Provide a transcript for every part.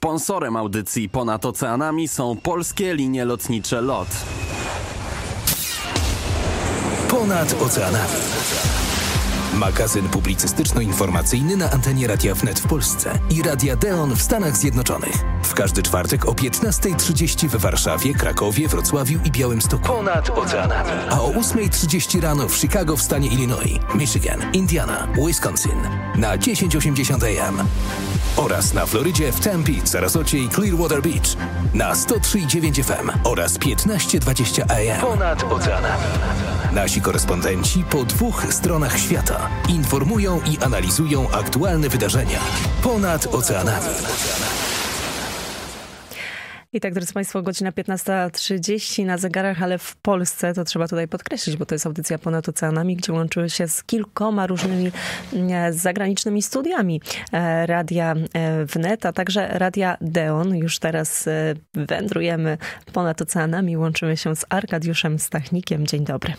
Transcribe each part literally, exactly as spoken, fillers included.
Sponsorem audycji Ponad Oceanami są Polskie Linie Lotnicze LOT. Ponad Oceanami. Magazyn publicystyczno-informacyjny na antenie Radia Wnet w Polsce i Radia Deon w Stanach Zjednoczonych. W każdy czwartek o piętnasta trzydzieści w Warszawie, Krakowie, Wrocławiu i Białymstoku. Ponad Oceanami. A o ósma trzydzieści rano w Chicago w stanie Illinois, Michigan, Indiana, Wisconsin na tysiąc osiemdziesiąt A M. Oraz na Florydzie w Tempe, Sarasocie i Clearwater Beach na sto trzy i dziewięć F M oraz piętnaście dwadzieścia A M. Ponad Oceanami. Nasi korespondenci po dwóch stronach świata informują i analizują aktualne wydarzenia ponad oceanami. I tak, drodzy Państwo, godzina piętnasta trzydzieści na zegarach, ale w Polsce, to trzeba tutaj podkreślić, bo to jest audycja Ponad Oceanami, gdzie łączyły się z kilkoma różnymi e, zagranicznymi studiami e, Radia e, Wnet, a także Radia Deon. Już teraz e, wędrujemy ponad oceanami, łączymy się z Arkadiuszem Stachnikiem. Dzień dobry.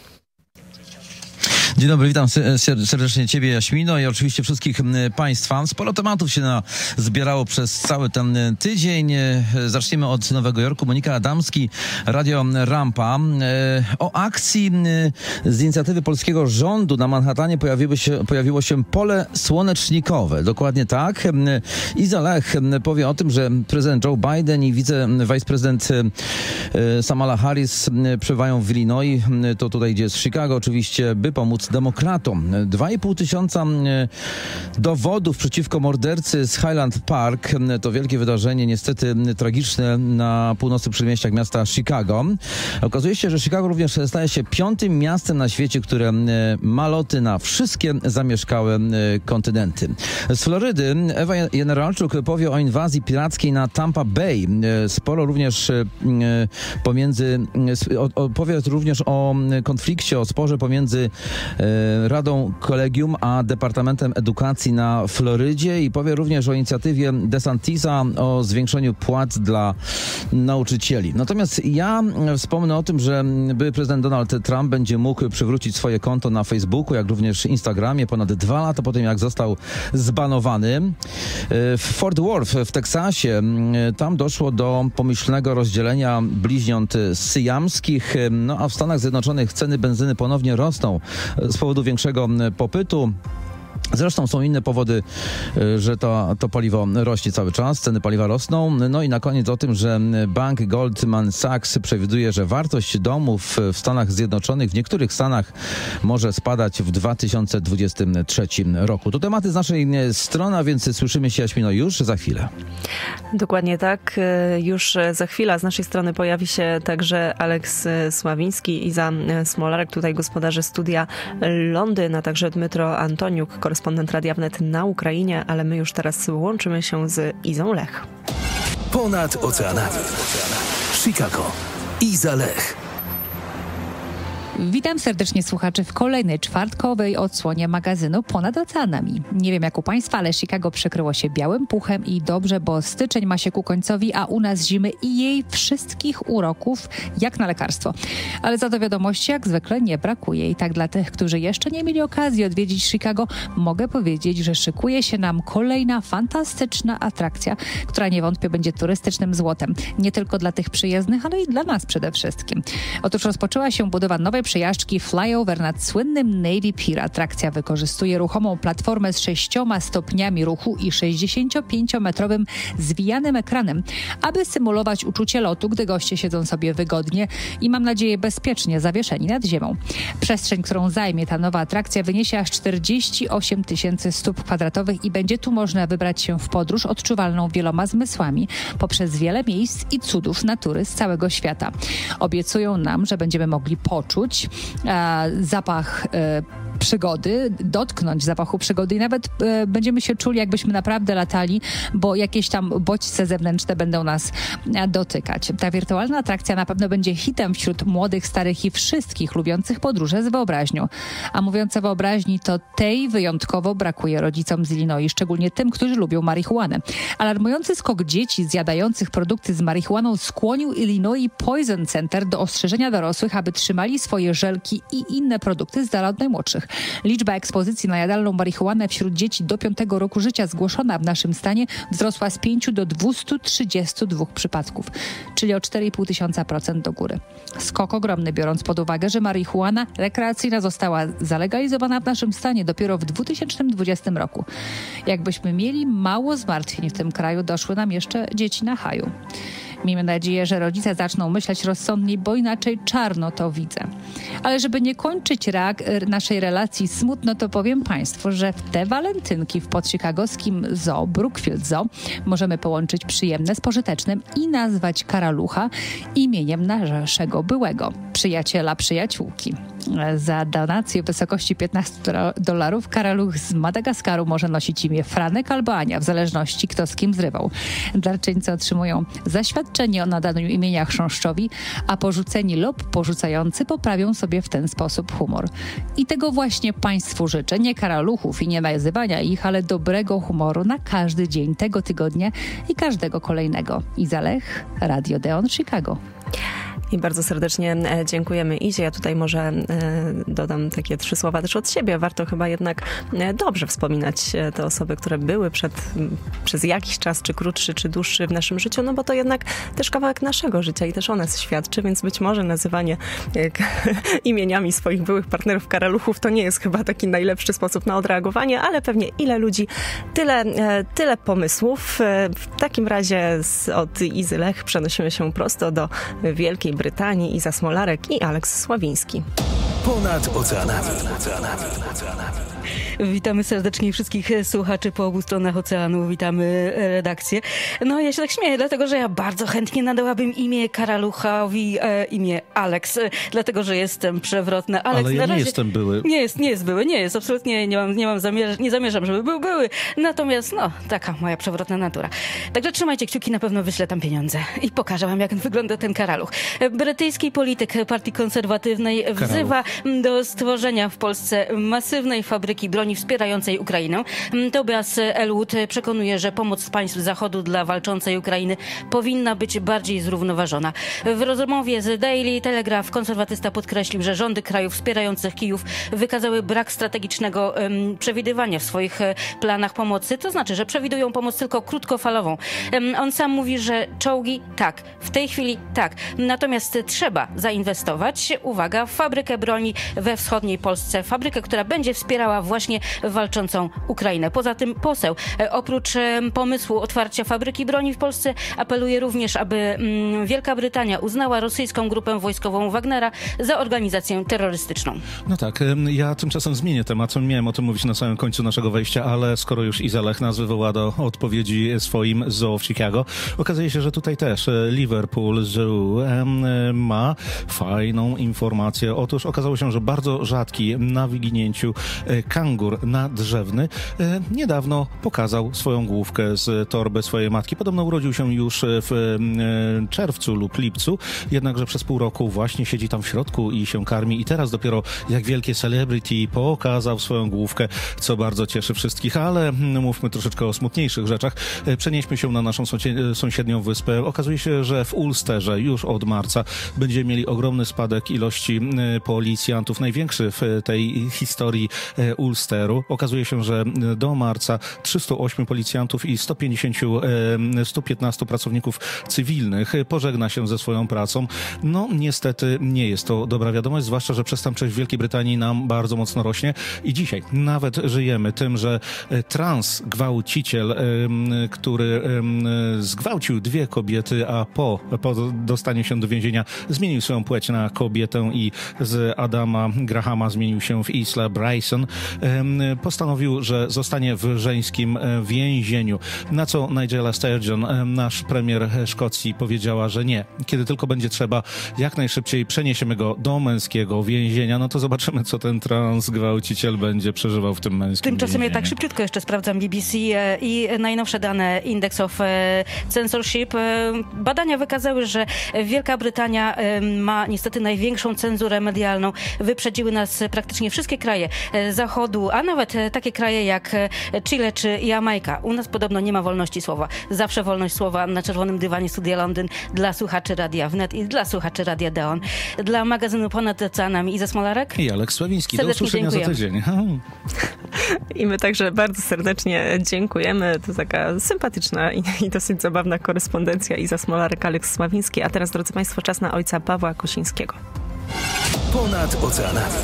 Dzień dobry, witam serdecznie Ciebie, Jaśmino, i oczywiście wszystkich Państwa. Sporo tematów się na, zbierało przez cały ten tydzień. Zaczniemy od Nowego Jorku. Monika Adamski, Radio Rampa. O akcji z inicjatywy polskiego rządu na Manhattanie pojawiło się, pojawiło się pole słonecznikowe. Dokładnie tak. Iza Lech powie o tym, że prezydent Joe Biden i wice, wiceprezydent Kamala Harris przebywają w Illinois, to tutaj gdzie jest Chicago oczywiście, by pomóc demokratom. Dwa i pół tysiąca dowodów przeciwko mordercy z Highland Park. To wielkie wydarzenie, niestety tragiczne, na północnych przedmieściach miasta Chicago. Okazuje się, że Chicago również staje się piątym miastem na świecie, które ma loty na wszystkie zamieszkałe kontynenty. Z Florydy Ewa Generalczuk powie o inwazji pirackiej na Tampa Bay. Sporo również pomiędzy, powie również o konflikcie, o sporze pomiędzy Radą Kolegium a Departamentem Edukacji na Florydzie i powie również o inicjatywie DeSantisa o zwiększeniu płac dla nauczycieli. Natomiast ja wspomnę o tym, że były prezydent Donald Trump będzie mógł przywrócić swoje konto na Facebooku, jak również Instagramie ponad dwa lata po tym, jak został zbanowany. W Fort Worth w Teksasie tam doszło do pomyślnego rozdzielenia bliźniąt syjamskich, no a w Stanach Zjednoczonych ceny benzyny ponownie rosną z powodu większego popytu. Zresztą są inne powody, że to, to paliwo rośnie cały czas, ceny paliwa rosną. No i na koniec o tym, że bank Goldman Sachs przewiduje, że wartość domów w Stanach Zjednoczonych, w niektórych stanach może spadać w dwa tysiące dwudziestym trzecim roku. To tematy z naszej strony, a więc słyszymy się, Jaśmino, już za chwilę. Dokładnie tak. Już za chwilę z naszej strony pojawi się także Aleks Sławiński i Iza Smolarek, tutaj gospodarze studia Londyn, a także Dmytro Antoniuk, korespondent Radia Wnet na Ukrainie, ale my już teraz łączymy się z Izą Lech. Ponad oceanami. Chicago. Iza Lech. Witam serdecznie słuchaczy w kolejnej czwartkowej odsłonie magazynu Ponad Oceanami. Nie wiem jak u Państwa, ale Chicago przykryło się białym puchem i dobrze, bo styczeń ma się ku końcowi, a u nas zimy i jej wszystkich uroków jak na lekarstwo. Ale za to wiadomości jak zwykle nie brakuje. I tak dla tych, którzy jeszcze nie mieli okazji odwiedzić Chicago, mogę powiedzieć, że szykuje się nam kolejna fantastyczna atrakcja, która niewątpliwie będzie turystycznym złotem. Nie tylko dla tych przyjezdnych, ale i dla nas przede wszystkim. Otóż rozpoczęła się budowa nowej przejażdżki flyover nad słynnym Navy Pier. Atrakcja wykorzystuje ruchomą platformę z sześcioma stopniami ruchu i sześćdziesięciopięciometrowym zwijanym ekranem, aby symulować uczucie lotu, gdy goście siedzą sobie wygodnie i mam nadzieję bezpiecznie zawieszeni nad ziemią. Przestrzeń, którą zajmie ta nowa atrakcja, wyniesie aż czterdzieści osiem tysięcy stóp kwadratowych i będzie tu można wybrać się w podróż odczuwalną wieloma zmysłami poprzez wiele miejsc i cudów natury z całego świata. Obiecują nam, że będziemy mogli poczuć e, zapach e, przygody, dotknąć zapachu przygody i nawet e, będziemy się czuli, jakbyśmy naprawdę latali, bo jakieś tam bodźce zewnętrzne będą nas e, dotykać. Ta wirtualna atrakcja na pewno będzie hitem wśród młodych, starych i wszystkich lubiących podróże z wyobraźnią. A mówiąc o wyobraźni, to tej wyjątkowo brakuje rodzicom z Illinois, szczególnie tym, którzy lubią marihuanę. Alarmujący skok dzieci zjadających produkty z marihuaną skłonił Illinois Poison Center do ostrzeżenia dorosłych, aby trzymali swoje żelki i inne produkty z dala od najmłodszych. Liczba ekspozycji na jadalną marihuanę wśród dzieci do piątego roku życia zgłoszona w naszym stanie wzrosła z pięciu do dwustu trzydziestu dwóch przypadków, czyli o cztery i pół tysiąca procent do góry. Skok ogromny, biorąc pod uwagę, że marihuana rekreacyjna została zalegalizowana w naszym stanie dopiero w dwa tysiące dwudziestym roku. Jakbyśmy mieli mało zmartwień w tym kraju, doszły nam jeszcze dzieci na haju. Miejmy nadzieję, że rodzice zaczną myśleć rozsądniej, bo inaczej czarno to widzę. Ale żeby nie kończyć reak- naszej relacji smutno, to powiem Państwu, że w te walentynki w podchicagowskim zoo, Brookfield Zoo, możemy połączyć przyjemne z pożytecznym i nazwać karalucha imieniem naszego byłego przyjaciela, przyjaciółki. Za donację w wysokości piętnaście dolarów karaluch z Madagaskaru może nosić imię Franek albo Ania, w zależności kto z kim zrywał. Darczyńcy otrzymują zaświadczenie o nadaniu imienia chrząszczowi, a porzuceni lub porzucający poprawią sobie w ten sposób humor. I tego właśnie Państwu życzę. Nie karaluchów i nie nazywania ich, ale dobrego humoru na każdy dzień tego tygodnia i każdego kolejnego. Iza Lech, Radio Deon, Chicago. I bardzo serdecznie dziękujemy Izie. Ja tutaj może dodam takie trzy słowa też od siebie. Warto chyba jednak dobrze wspominać te osoby, które były przed, przez jakiś czas, czy krótszy, czy dłuższy w naszym życiu, no bo to jednak też kawałek naszego życia i też one świadczy, więc być może nazywanie imieniami swoich byłych partnerów karaluchów to nie jest chyba taki najlepszy sposób na odreagowanie, ale pewnie ile ludzi, tyle, tyle pomysłów. W takim razie z, od Izy Lech przenosimy się prosto do Wielkiej Brytanii. Iza Smolarek i Aleks Sławiński. Ponad oceanami. oceanami. oceanami. Witamy serdecznie wszystkich słuchaczy po obu stronach oceanu. Witamy redakcję. No ja się tak śmieję, dlatego że ja bardzo chętnie nadałabym imię karaluchowi e, imię Aleks, e, dlatego że jestem przewrotna. Aleks, ale ja na razie nie jestem były. Nie jest, nie jest były, nie jest, absolutnie nie mam, nie mam zamierz, nie zamierzam, żeby był były. Natomiast no, taka moja przewrotna natura. Także trzymajcie kciuki, na pewno wyślę tam pieniądze i pokażę wam, jak wygląda ten karaluch. Brytyjski polityk partii konserwatywnej wzywa do stworzenia w Polsce masywnej fabryki broni wspierającej Ukrainę. Tobias Ellwood przekonuje, że pomoc państw Zachodu dla walczącej Ukrainy powinna być bardziej zrównoważona. W rozmowie z Daily Telegraph konserwatysta podkreślił, że rządy krajów wspierających Kijów wykazały brak strategicznego um, przewidywania w swoich planach pomocy. To znaczy, że przewidują pomoc tylko krótkofalową. Um, on sam mówi, że czołgi tak, w tej chwili tak. Natomiast trzeba zainwestować, uwaga, w fabrykę broni we wschodniej Polsce. Fabrykę, która będzie wspierała właśnie walczącą Ukrainę. Poza tym poseł, oprócz pomysłu otwarcia fabryki broni w Polsce, apeluje również, aby Wielka Brytania uznała rosyjską grupę wojskową Wagnera za organizację terrorystyczną. No tak, ja tymczasem zmienię temat. Miałem o tym mówić na samym końcu naszego wejścia, ale skoro już Iza Lech nas wywoła do odpowiedzi swoim zoo w Chicago, okazuje się, że tutaj też Liverpool Zoo ma fajną informację. Otóż okazało się, że bardzo rzadki na wyginięciu kangur nadrzewny niedawno pokazał swoją główkę z torby swojej matki. Podobno urodził się już w czerwcu lub lipcu, jednakże przez pół roku właśnie siedzi tam w środku i się karmi i teraz dopiero jak wielkie celebrity pokazał swoją główkę, co bardzo cieszy wszystkich, ale mówmy troszeczkę o smutniejszych rzeczach. Przenieśmy się na naszą sąsiednią wyspę. Okazuje się, że w Ulsterze już od marca będziemy mieli ogromny spadek ilości policjantów, największy w tej historii Ulsteru. Okazuje się, że do marca trzystu ośmiu policjantów i stu pięćdziesięciu, stu piętnastu pracowników cywilnych pożegna się ze swoją pracą. No niestety nie jest to dobra wiadomość, zwłaszcza, że przestępczość w Wielkiej Brytanii nam bardzo mocno rośnie i dzisiaj nawet żyjemy tym, że trans gwałciciel, który zgwałcił dwie kobiety, a po, po dostaniu się do więzienia zmienił swoją płeć na kobietę i z Adama Grahama zmienił się w Isla Bryson, postanowił, że zostanie w żeńskim więzieniu. Na co Nigella Sturgeon, nasz premier Szkocji, powiedziała, że nie. Kiedy tylko będzie trzeba, jak najszybciej przeniesiemy go do męskiego więzienia. No to zobaczymy, co ten transgwałciciel będzie przeżywał w tym męskim Tymczasem więzieniu. ja tak szybciutko jeszcze sprawdzam B B C i najnowsze dane Index of Censorship. Badania wykazały, że Wielka Brytania ma niestety największą cenzurę medialną. Wyprzedziły nas praktycznie wszystkie kraje Zachodu, a nawet takie kraje jak Chile czy Jamajka. U nas podobno nie ma wolności słowa. Zawsze wolność słowa na czerwonym dywanie Studia Londyn dla słuchaczy Radia Wnet i dla słuchaczy Radia Deon. Dla magazynu Ponad Oceanami Iza Smolarek i Aleks Sławiński. Do serdecznie usłyszenia dziękuję. za tydzień. I my także bardzo serdecznie dziękujemy. To taka sympatyczna i, i dosyć zabawna korespondencja Iza Smolarek, Aleks Sławiński. A teraz, drodzy Państwo, czas na ojca Pawła Kosińskiego. Ponad oceanami.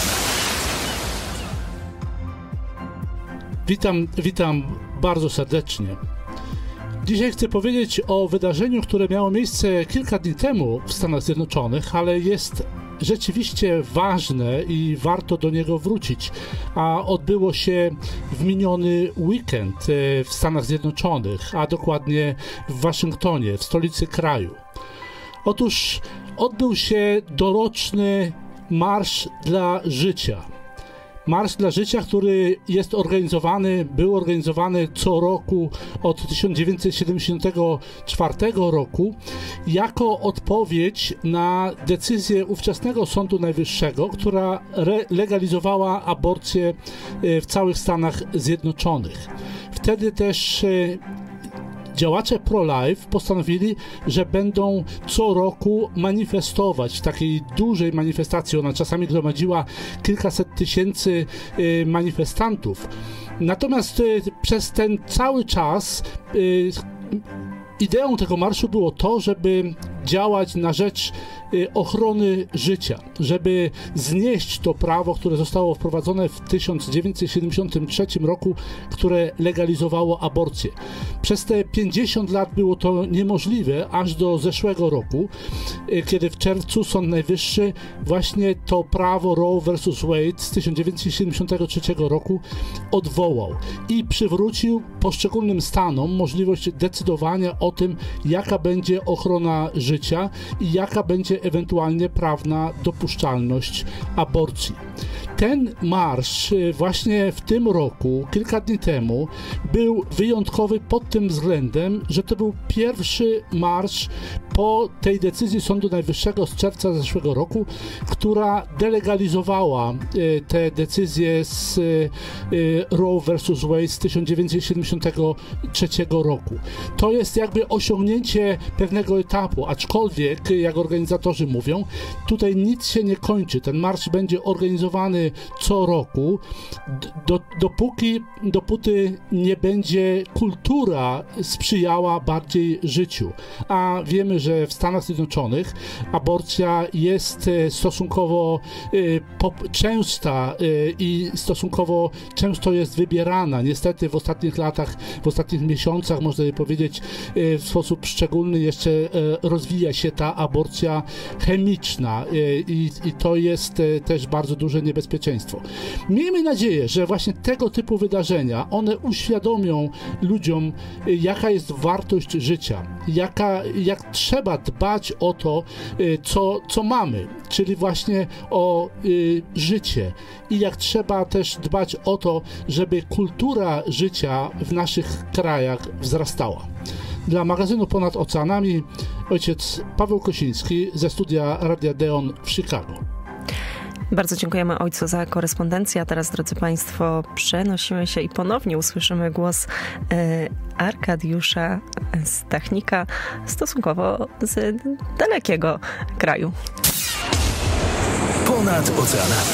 Witam, witam bardzo serdecznie. Dzisiaj chcę powiedzieć o wydarzeniu, które miało miejsce kilka dni temu w Stanach Zjednoczonych, ale jest rzeczywiście ważne i warto do niego wrócić. A odbyło się w miniony weekend w Stanach Zjednoczonych, a dokładnie w Waszyngtonie, w stolicy kraju. Otóż odbył się doroczny Marsz dla Życia. Marsz dla Życia, który jest organizowany, był organizowany co roku od tysiąc dziewięćset siedemdziesiątego czwartego roku jako odpowiedź na decyzję ówczesnego Sądu Najwyższego, która legalizowała aborcję w całych Stanach Zjednoczonych. Wtedy też działacze pro-life postanowili, że będą co roku manifestować w takiej dużej manifestacji. Ona czasami gromadziła kilkaset tysięcy manifestantów. Natomiast przez ten cały czas ideą tego marszu było to, żeby działać na rzecz ochrony życia, żeby znieść to prawo, które zostało wprowadzone w tysiąc dziewięćset siedemdziesiątym trzecim roku, które legalizowało aborcję. Przez te pięćdziesiąt lat było to niemożliwe, aż do zeszłego roku, kiedy w czerwcu Sąd Najwyższy właśnie to prawo Roe versus Wade z tysiąc dziewięćset siedemdziesiątego trzeciego roku odwołał i przywrócił poszczególnym stanom możliwość decydowania o tym, jaka będzie ochrona życia i jaka będzie ewentualnie prawna dopuszczalność aborcji. Ten marsz właśnie w tym roku, kilka dni temu, był wyjątkowy pod tym względem, że to był pierwszy marsz po tej decyzji Sądu Najwyższego z czerwca zeszłego roku, która delegalizowała te decyzje z Roe versus Wade z tysiąc dziewięćset siedemdziesiątego trzeciego roku. To jest jakby osiągnięcie pewnego etapu, aczkolwiek, jak organizatorzy mówią, tutaj nic się nie kończy. Ten marsz będzie organizowany co roku, do, dopóki, dopóty nie będzie kultura sprzyjała bardziej życiu. A wiemy, że w Stanach Zjednoczonych aborcja jest stosunkowo y, pop, częsta y, i stosunkowo często jest wybierana. Niestety w ostatnich latach, w ostatnich miesiącach, można by powiedzieć, y, w sposób szczególny jeszcze y, rozwija się ta aborcja chemiczna y, i, i to jest y, też bardzo duże niebezpieczeństwo. Miejmy nadzieję, że właśnie tego typu wydarzenia, one uświadomią ludziom, y, jaka jest wartość życia, jaka, jak trzeba dbać o to, y, co, co mamy, czyli właśnie o y, życie i jak trzeba też dbać o to, żeby kultura życia w naszych krajach wzrastała. Dla magazynu Ponad Oceanami ojciec Paweł Kosiński ze studia Radia Deon w Chicago. Bardzo dziękujemy ojcu za korespondencję. A teraz, drodzy Państwo, przenosimy się i ponownie usłyszymy głos e, Arkadiusza Stachnika stosunkowo z dalekiego kraju. Ponad oceanami.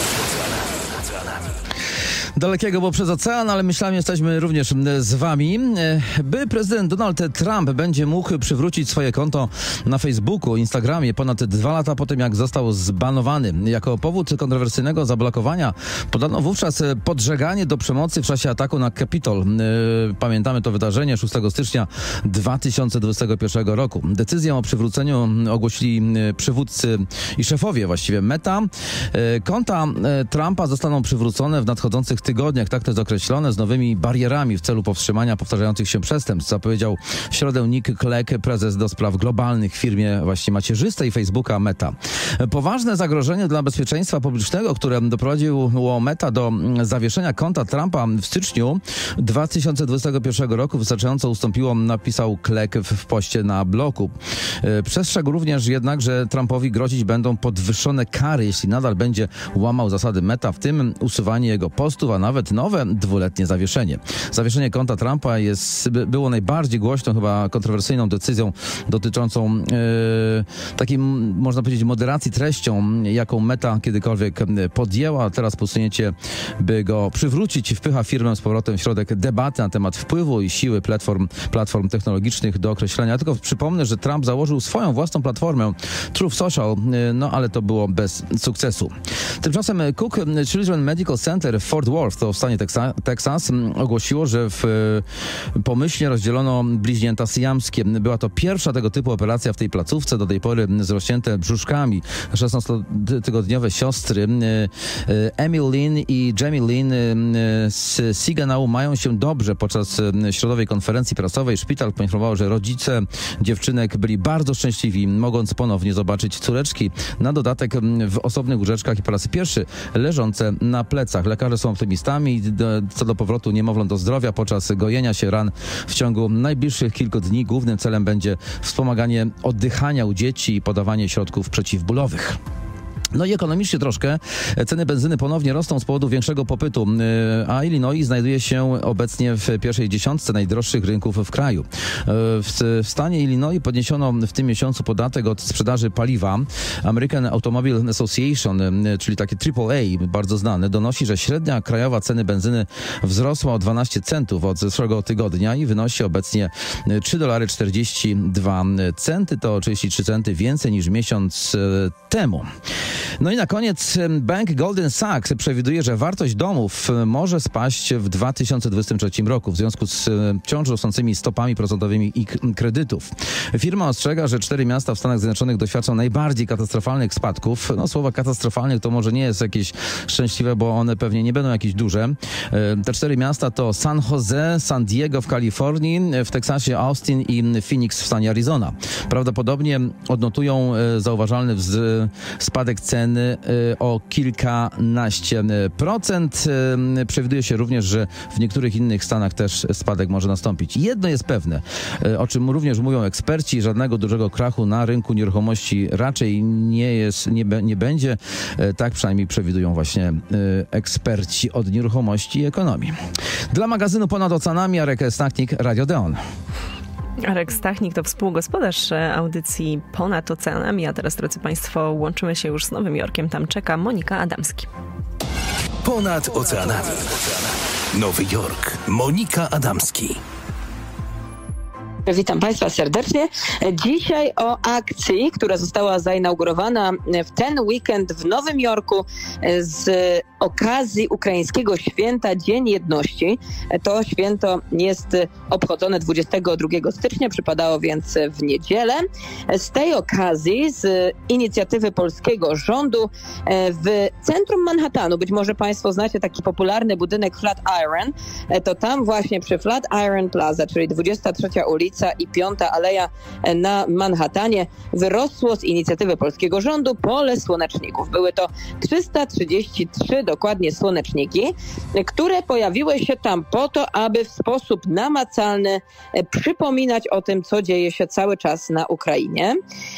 Dalekiego, bo przez ocean, ale myślałem, jesteśmy również z wami. By prezydent Donald Trump będzie mógł przywrócić swoje konto na Facebooku, Instagramie ponad dwa lata po tym, jak został zbanowany. Jako powód kontrowersyjnego zablokowania podano wówczas podżeganie do przemocy w czasie ataku na Capitol. Pamiętamy to wydarzenie szóstego stycznia dwa tysiące dwudziestego pierwszego roku. Decyzję o przywróceniu ogłosili przywódcy i szefowie właściwie Meta. Konta Trumpa zostaną przywrócone w nadchodzących tygodniach, tak to jest określone, z nowymi barierami w celu powstrzymania powtarzających się przestępstw, zapowiedział w środę Nick Clegg, prezes do spraw globalnych w firmie właśnie macierzystej Facebooka Meta. Poważne zagrożenie dla bezpieczeństwa publicznego, które doprowadziło Meta do zawieszenia konta Trumpa w styczniu dwa tysiące dwudziestego pierwszego roku wystarczająco ustąpiło, napisał Clegg w, w poście na blogu. Przestrzegł również jednak, że Trumpowi grozić będą podwyższone kary, jeśli nadal będzie łamał zasady Meta, w tym usuwanie jego postów, zapowiedziała nawet nowe dwuletnie zawieszenie. Zawieszenie konta Trumpa jest, było najbardziej głośną, chyba kontrowersyjną decyzją dotyczącą e, takiej, można powiedzieć, moderacji treścią, jaką Meta kiedykolwiek podjęła. Teraz posunięcie, by go przywrócić, wpycha firmę z powrotem w środek debaty na temat wpływu i siły platform, platform technologicznych do określenia. Ja tylko przypomnę, że Trump założył swoją własną platformę Truth Social, no ale to było bez sukcesu. Tymczasem Cook Children's Medical Center w Fort Worth, to w stanie Teksa- Teksas, ogłosiło, że w pomyślnie rozdzielono bliźnięta syjamskie. Była to pierwsza tego typu operacja w tej placówce, do tej pory zrośnięte brzuszkami szesnastotygodniowe siostry Emil Lynn i Jamie Lynn z Siganału mają się dobrze. Podczas środowej konferencji prasowej szpital poinformował, że rodzice dziewczynek byli bardzo szczęśliwi, mogąc ponownie zobaczyć córeczki. Na dodatek w osobnych łóżeczkach i po raz pierwszy leżące na plecach. Lekarze są optymistami co do powrotu niemowląt do zdrowia podczas gojenia się ran w ciągu najbliższych kilku dni. Głównym celem będzie wspomaganie oddychania u dzieci i podawanie środków przeciwbólowych. No i ekonomicznie troszkę. Ceny benzyny ponownie rosną z powodu większego popytu, a Illinois znajduje się obecnie w pierwszej dziesiątce najdroższych rynków w kraju. W stanie Illinois podniesiono w tym miesiącu podatek od sprzedaży paliwa. American Automobile Association, czyli takie triple A, bardzo znane, donosi, że średnia krajowa ceny benzyny wzrosła o dwanaście centów od zeszłego tygodnia i wynosi obecnie trzy dolary czterdzieści dwa centy. To trzydzieści trzy centy więcej niż miesiąc temu. No i na koniec Bank Goldman Sachs przewiduje, że wartość domów może spaść w dwa tysiące dwudziestym trzecim roku w związku z wciąż rosnącymi stopami procentowymi i kredytów. Firma ostrzega, że cztery miasta w Stanach Zjednoczonych doświadczą najbardziej katastrofalnych spadków. No słowa katastrofalnych to może nie jest jakieś szczęśliwe, bo one pewnie nie będą jakieś duże. Te cztery miasta to San Jose, San Diego w Kalifornii, w Teksasie Austin i Phoenix w stanie Arizona. Prawdopodobnie odnotują zauważalny wz- spadek ceny o kilkanaście procent. Przewiduje się również, że w niektórych innych stanach też spadek może nastąpić. Jedno jest pewne, o czym również mówią eksperci, żadnego dużego krachu na rynku nieruchomości raczej nie jest, nie, nie będzie. Tak przynajmniej przewidują właśnie eksperci od nieruchomości i ekonomii. Dla magazynu Ponad Oceanami Arek Stachnik, Radio Deon. Arek Stachnik to współgospodarz audycji Ponad Oceanami, a teraz, drodzy Państwo, łączymy się już z Nowym Jorkiem. Tam czeka Monika Adamski. Ponad Oceanami. Nowy Jork. Monika Adamski. Witam Państwa serdecznie. Dzisiaj o akcji, która została zainaugurowana w ten weekend w Nowym Jorku z okazji ukraińskiego święta Dzień Jedności. To święto jest obchodzone dwudziestego drugiego stycznia, przypadało więc w niedzielę. Z tej okazji, z inicjatywy polskiego rządu w centrum Manhattanu, być może Państwo znacie taki popularny budynek Flatiron, to tam właśnie przy Flatiron Plaza, czyli dwudziesta trzecia ulica i piąta Aleja na Manhattanie, wyrosło z inicjatywy polskiego rządu pole słoneczników. Były to trzysta trzydzieści trzy dokładnie słoneczniki, które pojawiły się tam po to, aby w sposób namacalny przypominać o tym, co dzieje się cały czas na Ukrainie.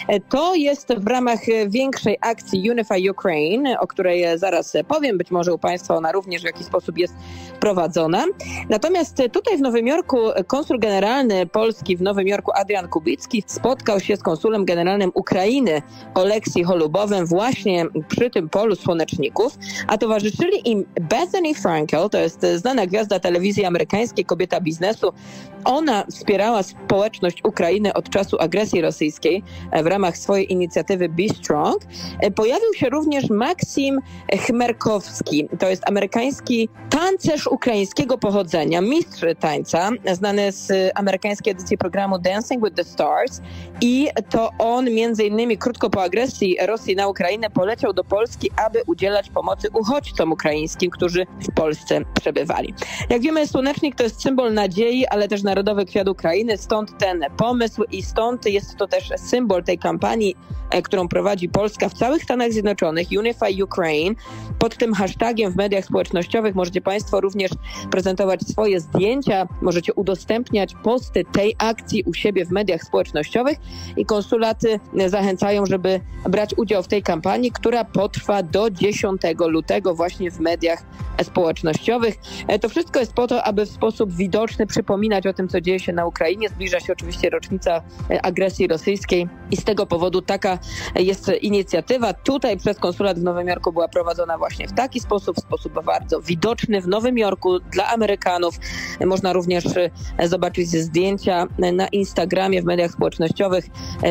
To jest w ramach większej akcji Unify Ukraine, o której zaraz powiem. Być może u Państwa ona również w jakiś sposób jest prowadzona. Natomiast tutaj w Nowym Jorku konsul generalny Polski w Nowym Jorku Adrian Kubicki spotkał się z konsulem generalnym Ukrainy Oleksii Holubowem właśnie przy tym polu słoneczników, a towarzyszyli im Bethany Frankel, to jest znana gwiazda telewizji amerykańskiej, kobieta biznesu. Ona wspierała społeczność Ukrainy od czasu agresji rosyjskiej w ramach swojej inicjatywy Be Strong. Pojawił się również Maksim Chmerkowski, to jest amerykański tancerz ukraińskiego pochodzenia, mistrz tańca, znany z amerykańskiej edycji programu Dancing with the Stars, i to on między innymi krótko po agresji Rosji na Ukrainę poleciał do Polski, aby udzielać pomocy uchodźcom ukraińskim, którzy w Polsce przebywali. Jak wiemy, słonecznik to jest symbol nadziei, ale też narodowy kwiat Ukrainy, stąd ten pomysł i stąd jest to też symbol tej kampanii, którą prowadzi Polska w całych Stanach Zjednoczonych, Unify Ukraine. Pod tym hashtagiem w mediach społecznościowych możecie Państwo również prezentować swoje zdjęcia, możecie udostępniać posty tej akcji u siebie w mediach społecznościowych i konsulaty zachęcają, żeby brać udział w tej kampanii, która potrwa do dziesiątego lutego właśnie w mediach społecznościowych. To wszystko jest po to, aby w sposób widoczny przypominać o tym, co dzieje się na Ukrainie. Zbliża się oczywiście rocznica agresji rosyjskiej i z tego powodu taka jest inicjatywa. Tutaj przez konsulat w Nowym Jorku była prowadzona właśnie w taki sposób, w sposób bardzo widoczny w Nowym Jorku dla Amerykanów. Można również zobaczyć zdjęcia na Instagramie, w mediach społecznościowych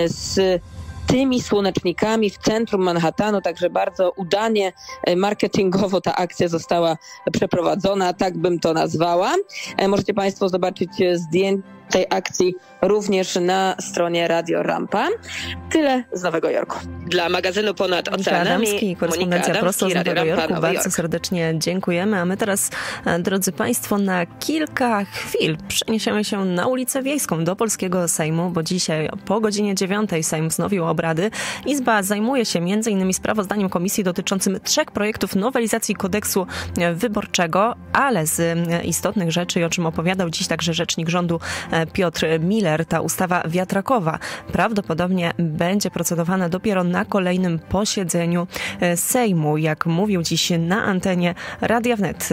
z tymi słonecznikami w centrum Manhattanu, także bardzo udanie marketingowo ta akcja została przeprowadzona, tak bym to nazwała. Możecie Państwo zobaczyć zdjęcia tej akcji również na stronie Radio Rampa. Tyle z Nowego Jorku. Dla magazynu Ponad Oceanami Adamski, korespondencja prosto z Nowego Jorku. Nowy Bardzo Jork. serdecznie dziękujemy. A my teraz, drodzy Państwo, na kilka chwil przeniesiemy się na ulicę Wiejską do Polskiego Sejmu, bo dzisiaj po godzinie dziewiątej Sejm wznowił obrady. Izba zajmuje się między innymi sprawozdaniem komisji dotyczącym trzech projektów nowelizacji kodeksu wyborczego, ale z istotnych rzeczy, o czym opowiadał dziś także rzecznik rządu Piotr Miller, ta ustawa wiatrakowa prawdopodobnie będzie procedowana dopiero na kolejnym posiedzeniu Sejmu, jak mówił dziś na antenie Radia Wnet.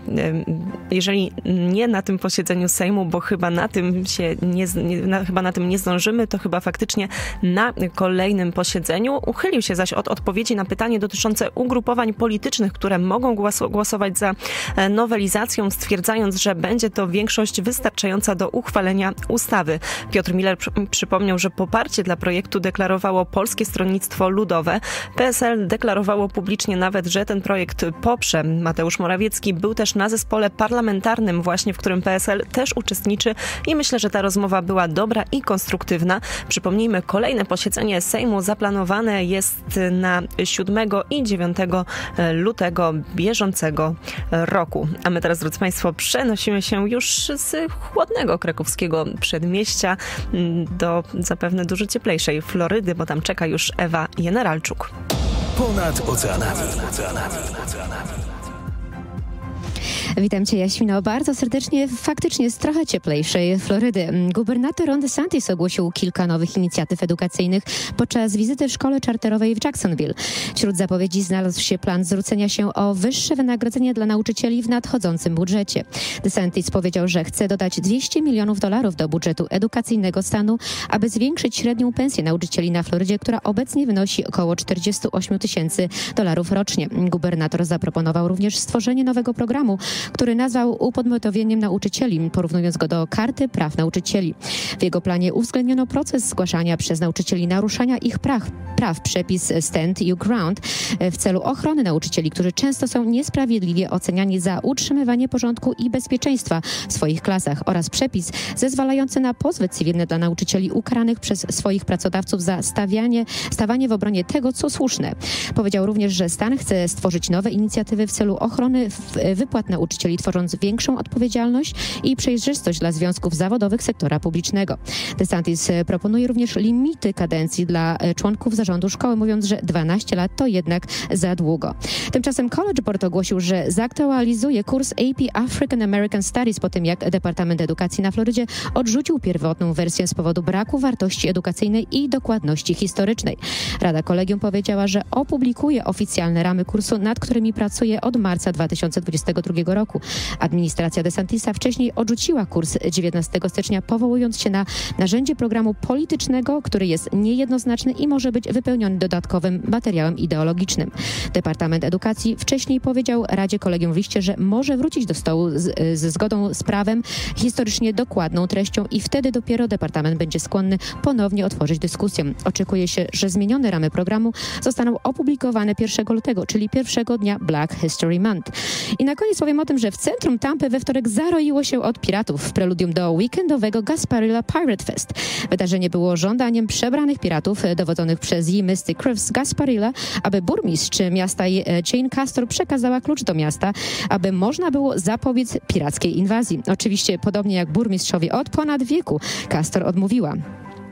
Jeżeli nie na tym posiedzeniu Sejmu, bo chyba na tym się nie, nie, chyba na tym nie zdążymy, to chyba faktycznie na kolejnym posiedzeniu. Uchylił się zaś od odpowiedzi na pytanie dotyczące ugrupowań politycznych, które mogą głos- głosować za nowelizacją, stwierdzając, że będzie to większość wystarczająca do uchwalenia ustawy. Piotr Miller przy, przypomniał, że poparcie dla projektu deklarowało Polskie Stronnictwo Ludowe. P S L deklarowało publicznie nawet, że ten projekt poprze. Mateusz Morawiecki był też na zespole parlamentarnym właśnie, w którym P S L też uczestniczy i myślę, że ta rozmowa była dobra i konstruktywna. Przypomnijmy, kolejne posiedzenie Sejmu zaplanowane jest na siódmego i dziewiątego lutego bieżącego roku. A my teraz, drodzy Państwo, przenosimy się już z chłodnego krakowskiego przedmieścia do zapewne dużo cieplejszej Florydy, bo tam czeka już Ewa Generalczuk. Ponad oceanami. Witam Cię, Jaśmino, bardzo serdecznie. Faktycznie z trochę cieplejszej Florydy. Gubernator Ron DeSantis ogłosił kilka nowych inicjatyw edukacyjnych podczas wizyty w szkole czarterowej w Jacksonville. Wśród zapowiedzi znalazł się plan zwrócenia się o wyższe wynagrodzenie dla nauczycieli w nadchodzącym budżecie. DeSantis powiedział, że chce dodać dwieście milionów dolarów do budżetu edukacyjnego stanu, aby zwiększyć średnią pensję nauczycieli na Florydzie, która obecnie wynosi około czterdzieści osiem tysięcy dolarów rocznie. Gubernator zaproponował również stworzenie nowego programu, który nazwał upodmiotowieniem nauczycieli, porównując go do Karty Praw Nauczycieli. W jego planie uwzględniono proces zgłaszania przez nauczycieli naruszania ich praw, praw przepis Stand Your Ground w celu ochrony nauczycieli, którzy często są niesprawiedliwie oceniani za utrzymywanie porządku i bezpieczeństwa w swoich klasach, oraz przepis zezwalający na pozwy cywilne dla nauczycieli ukaranych przez swoich pracodawców za stawianie, stawanie w obronie tego, co słuszne. Powiedział również, że stan chce stworzyć nowe inicjatywy w celu ochrony wypłat nauczycieli, tworząc większą odpowiedzialność i przejrzystość dla związków zawodowych sektora publicznego. DeSantis proponuje również limity kadencji dla członków zarządu szkoły, mówiąc, że dwanaście lat to jednak za długo. Tymczasem College Board ogłosił, że zaktualizuje kurs A P African American Studies po tym, jak Departament Edukacji na Florydzie odrzucił pierwotną wersję z powodu braku wartości edukacyjnej i dokładności historycznej. Rada Kolegium powiedziała, że opublikuje oficjalne ramy kursu, nad którymi pracuje od marca dwa tysiące dwudziestego drugiego roku. Administracja DeSantisa wcześniej odrzuciła kurs dziewiętnastego stycznia, powołując się na narzędzie programu politycznego, który jest niejednoznaczny i może być wypełniony dodatkowym materiałem ideologicznym. Departament Edukacji wcześniej powiedział Radzie Kolegium w liście, że może wrócić do stołu z, ze zgodą z prawem, historycznie dokładną treścią i wtedy dopiero Departament będzie skłonny ponownie otworzyć dyskusję. Oczekuje się, że zmienione ramy programu zostaną opublikowane pierwszego lutego, czyli pierwszego dnia Black History Month. I na koniec powiem o tym, że w centrum Tampy we wtorek zaroiło się od piratów w preludium do weekendowego Gasparilla Pirate Fest. Wydarzenie było żądaniem przebranych piratów dowodzonych przez Ye Mystic Reeves Gasparilla, aby burmistrz miasta Jane Castor przekazała klucz do miasta, aby można było zapobiec pirackiej inwazji. Oczywiście podobnie jak burmistrzowi od ponad wieku Castor odmówiła.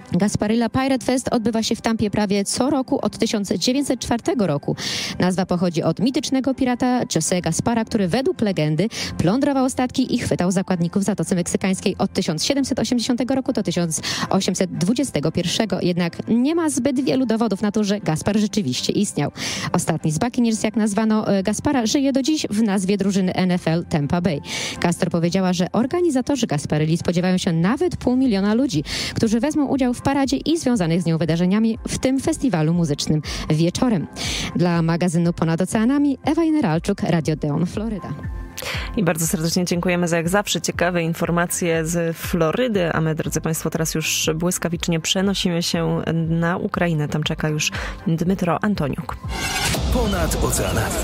Gasparilla Pirate Fest odbywa się w Tampie prawie co roku od tysiąc dziewięćset czwartego roku. Nazwa pochodzi od mitycznego pirata José Gaspara, który według legendy plądrował statki i chwytał zakładników w Zatoce Meksykańskiej od tysiąc siedemset osiemdziesiątego roku do tysiąc osiemset dwudziestego pierwszego. Jednak nie ma zbyt wielu dowodów na to, że Gaspar rzeczywiście istniał. Ostatni z Buccaneers, jak nazwano Gaspara, żyje do dziś w nazwie drużyny N F L Tampa Bay. Castor powiedziała, że organizatorzy Gasparylli spodziewają się nawet pół miliona ludzi, którzy wezmą udział w paradzie i związanych z nią wydarzeniami, w tym festiwalu muzycznym wieczorem. Dla magazynu Ponad Oceanami Ewa Jeneralczuk, Radio Deon, Floryda. I bardzo serdecznie dziękujemy za jak zawsze ciekawe informacje z Florydy, a my, drodzy Państwo, teraz już błyskawicznie przenosimy się na Ukrainę. Tam czeka już Dmytro Antoniuk. Ponad Oceanami.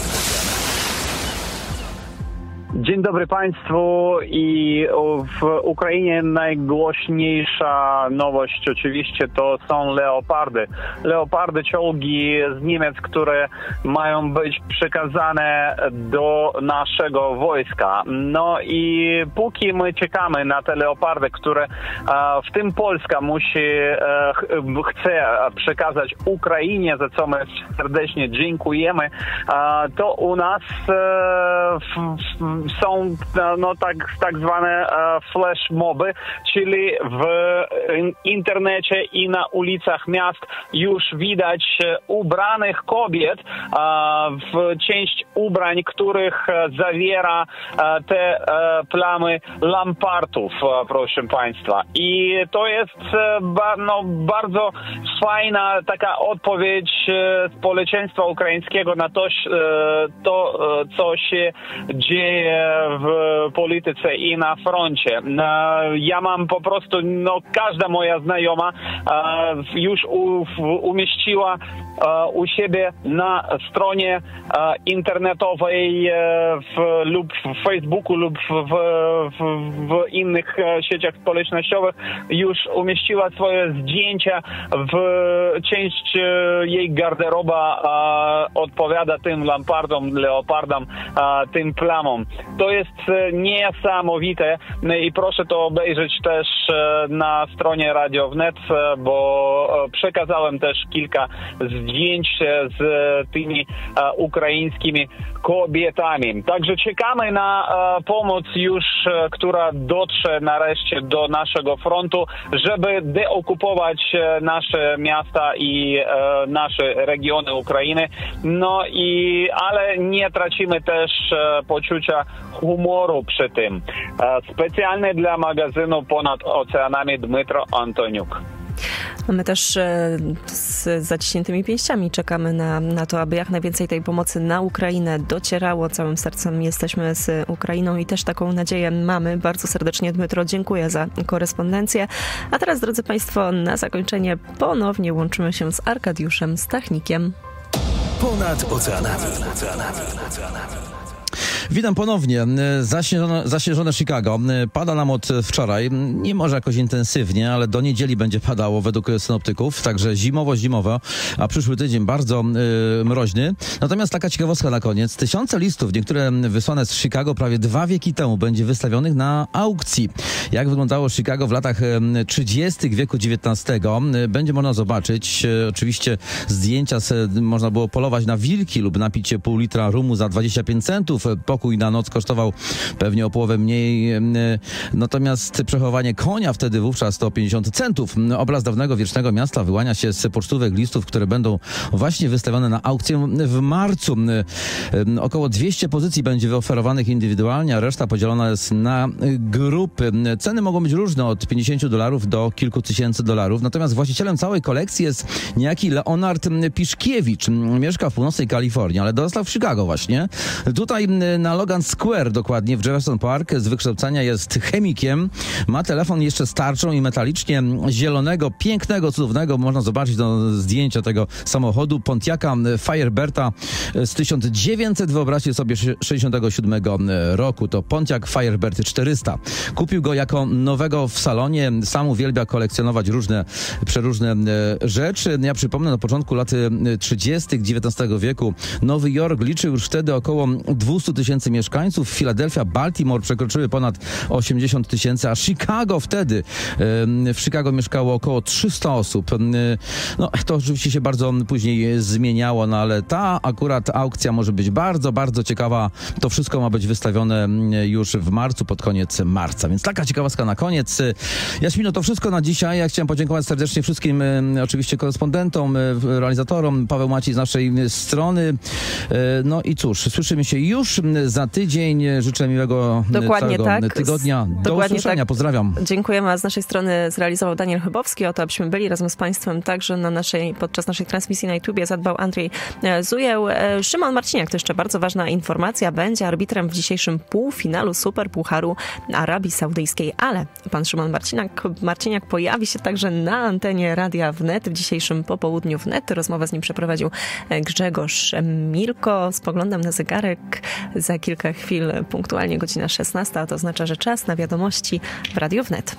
Dzień dobry Państwu. I w Ukrainie najgłośniejsza nowość oczywiście to są leopardy. Leopardy, czołgi z Niemiec, które mają być przekazane do naszego wojska. No i póki my czekamy na te leopardy, które w tym Polska musi, chce przekazać Ukrainie, za co my serdecznie dziękujemy, to u nas w, w, są no, tak, tak zwane flash moby, czyli w internecie i na ulicach miast już widać ubranych kobiet w część ubrań, których zawiera te plamy lampartów, proszę Państwa. I to jest no, bardzo fajna taka odpowiedź społeczeństwa ukraińskiego na to, to co się dzieje w polityce i na froncie. Ja mam po prostu, no każda moja znajoma już u, umieściła u siebie na stronie internetowej w, lub w Facebooku lub w, w, w innych sieciach społecznościowych już umieściła swoje zdjęcia. W część jej garderoba odpowiada tym lampardom, leopardom, tym plamom. To jest niesamowite i proszę to obejrzeć też na stronie Radio Wnet, bo przekazałem też kilka zdjęć z tymi ukraińskimi kobietami. Także czekamy na pomoc już, która dotrze nareszcie do naszego frontu, żeby deokupować nasze miasta i nasze regiony Ukrainy. No i, ale nie tracimy też poczucia humoru przy tym. Specjalnie dla magazynu Ponad Oceanami Dmytro Antoniuk. My też z zaciśniętymi pięściami czekamy na, na to, aby jak najwięcej tej pomocy na Ukrainę docierało. Całym sercem jesteśmy z Ukrainą i też taką nadzieję mamy. Bardzo serdecznie, Dmytro, dziękuję za korespondencję. A teraz, drodzy Państwo, na zakończenie ponownie łączymy się z Arkadiuszem Stachnikiem. Ponad Oceanami. Witam ponownie. Zaśnieżone, zaśnieżone Chicago. Pada nam od wczoraj. Nie może jakoś intensywnie, ale do niedzieli będzie padało według synoptyków. Także zimowo-zimowo, a przyszły tydzień bardzo y, mroźny. Natomiast taka ciekawostka na koniec. Tysiące listów, niektóre wysłane z Chicago prawie dwa wieki temu, będzie wystawionych na aukcji. Jak wyglądało Chicago w latach trzydziestych wieku dziewiętnastego. Będzie można zobaczyć. Oczywiście zdjęcia, można było polować na wilki lub napić się pół litra rumu za dwadzieścia pięć centów. Pokój na noc kosztował pewnie o połowę mniej, natomiast przechowanie konia wtedy wówczas sto pięćdziesiąt centów. Obraz dawnego wiecznego miasta wyłania się z pocztówek listów, które będą właśnie wystawione na aukcję w marcu. Około dwieście pozycji będzie wyoferowanych indywidualnie, a reszta podzielona jest na grupy. Ceny mogą być różne, od pięćdziesięciu dolarów do kilku tysięcy dolarów. Natomiast właścicielem całej kolekcji jest niejaki Leonard Piszkiewicz. Mieszka w północnej Kalifornii, ale dorastał w Chicago właśnie. Tutaj na Logan Square, dokładnie w Jefferson Park, z wykształcenia jest chemikiem. Ma telefon jeszcze z tarczą i metalicznie zielonego, pięknego, cudownego. Można zobaczyć no, zdjęcia tego samochodu Pontiaca Fireberta z tysiąc dziewięćset, wyobraźcie sobie, sześćdziesiątego siódmego roku. To Pontiac Firebird czterysta. Kupił go jako nowego w salonie. Sam uwielbia kolekcjonować różne, przeróżne rzeczy. Ja przypomnę, na początku lat trzydziestych dziewiętnastego wieku Nowy Jork liczył już wtedy około dwieście tysięcy tysięcy mieszkańców. Filadelfia, Baltimore przekroczyły ponad osiemdziesiąt tysięcy, a Chicago wtedy, w Chicago mieszkało około trzysta osób. No, to oczywiście się bardzo później zmieniało, no ale ta akurat aukcja może być bardzo, bardzo ciekawa. To wszystko ma być wystawione już w marcu, pod koniec marca. Więc taka ciekawostka na koniec. Jaśmino, to wszystko na dzisiaj. Ja chciałem podziękować serdecznie wszystkim oczywiście korespondentom, realizatorom. Paweł Maciej z naszej strony. No i cóż, słyszymy się już za tydzień. Życzę miłego Dokładnie całego tak. tygodnia. Do Dokładnie usłyszenia. Tak. Pozdrawiam. Dziękujemy, a z naszej strony zrealizował Daniel Chybowski. O to, abyśmy byli razem z Państwem także na naszej, podczas naszej transmisji na YouTubie zadbał Andrzej Zujeł. Szymon Marciniak, to jeszcze bardzo ważna informacja, będzie arbitrem w dzisiejszym półfinalu Superpucharu Arabii Saudyjskiej, ale pan Szymon Marciniak, Marciniak pojawi się także na antenie Radia Wnet w dzisiejszym popołudniu Wnet. Rozmowę z nim przeprowadził Grzegorz Milko. Spoglądam na zegarek. Za kilka chwil punktualnie godzina szesnasta, a to oznacza, że czas na wiadomości w Radiu Wnet.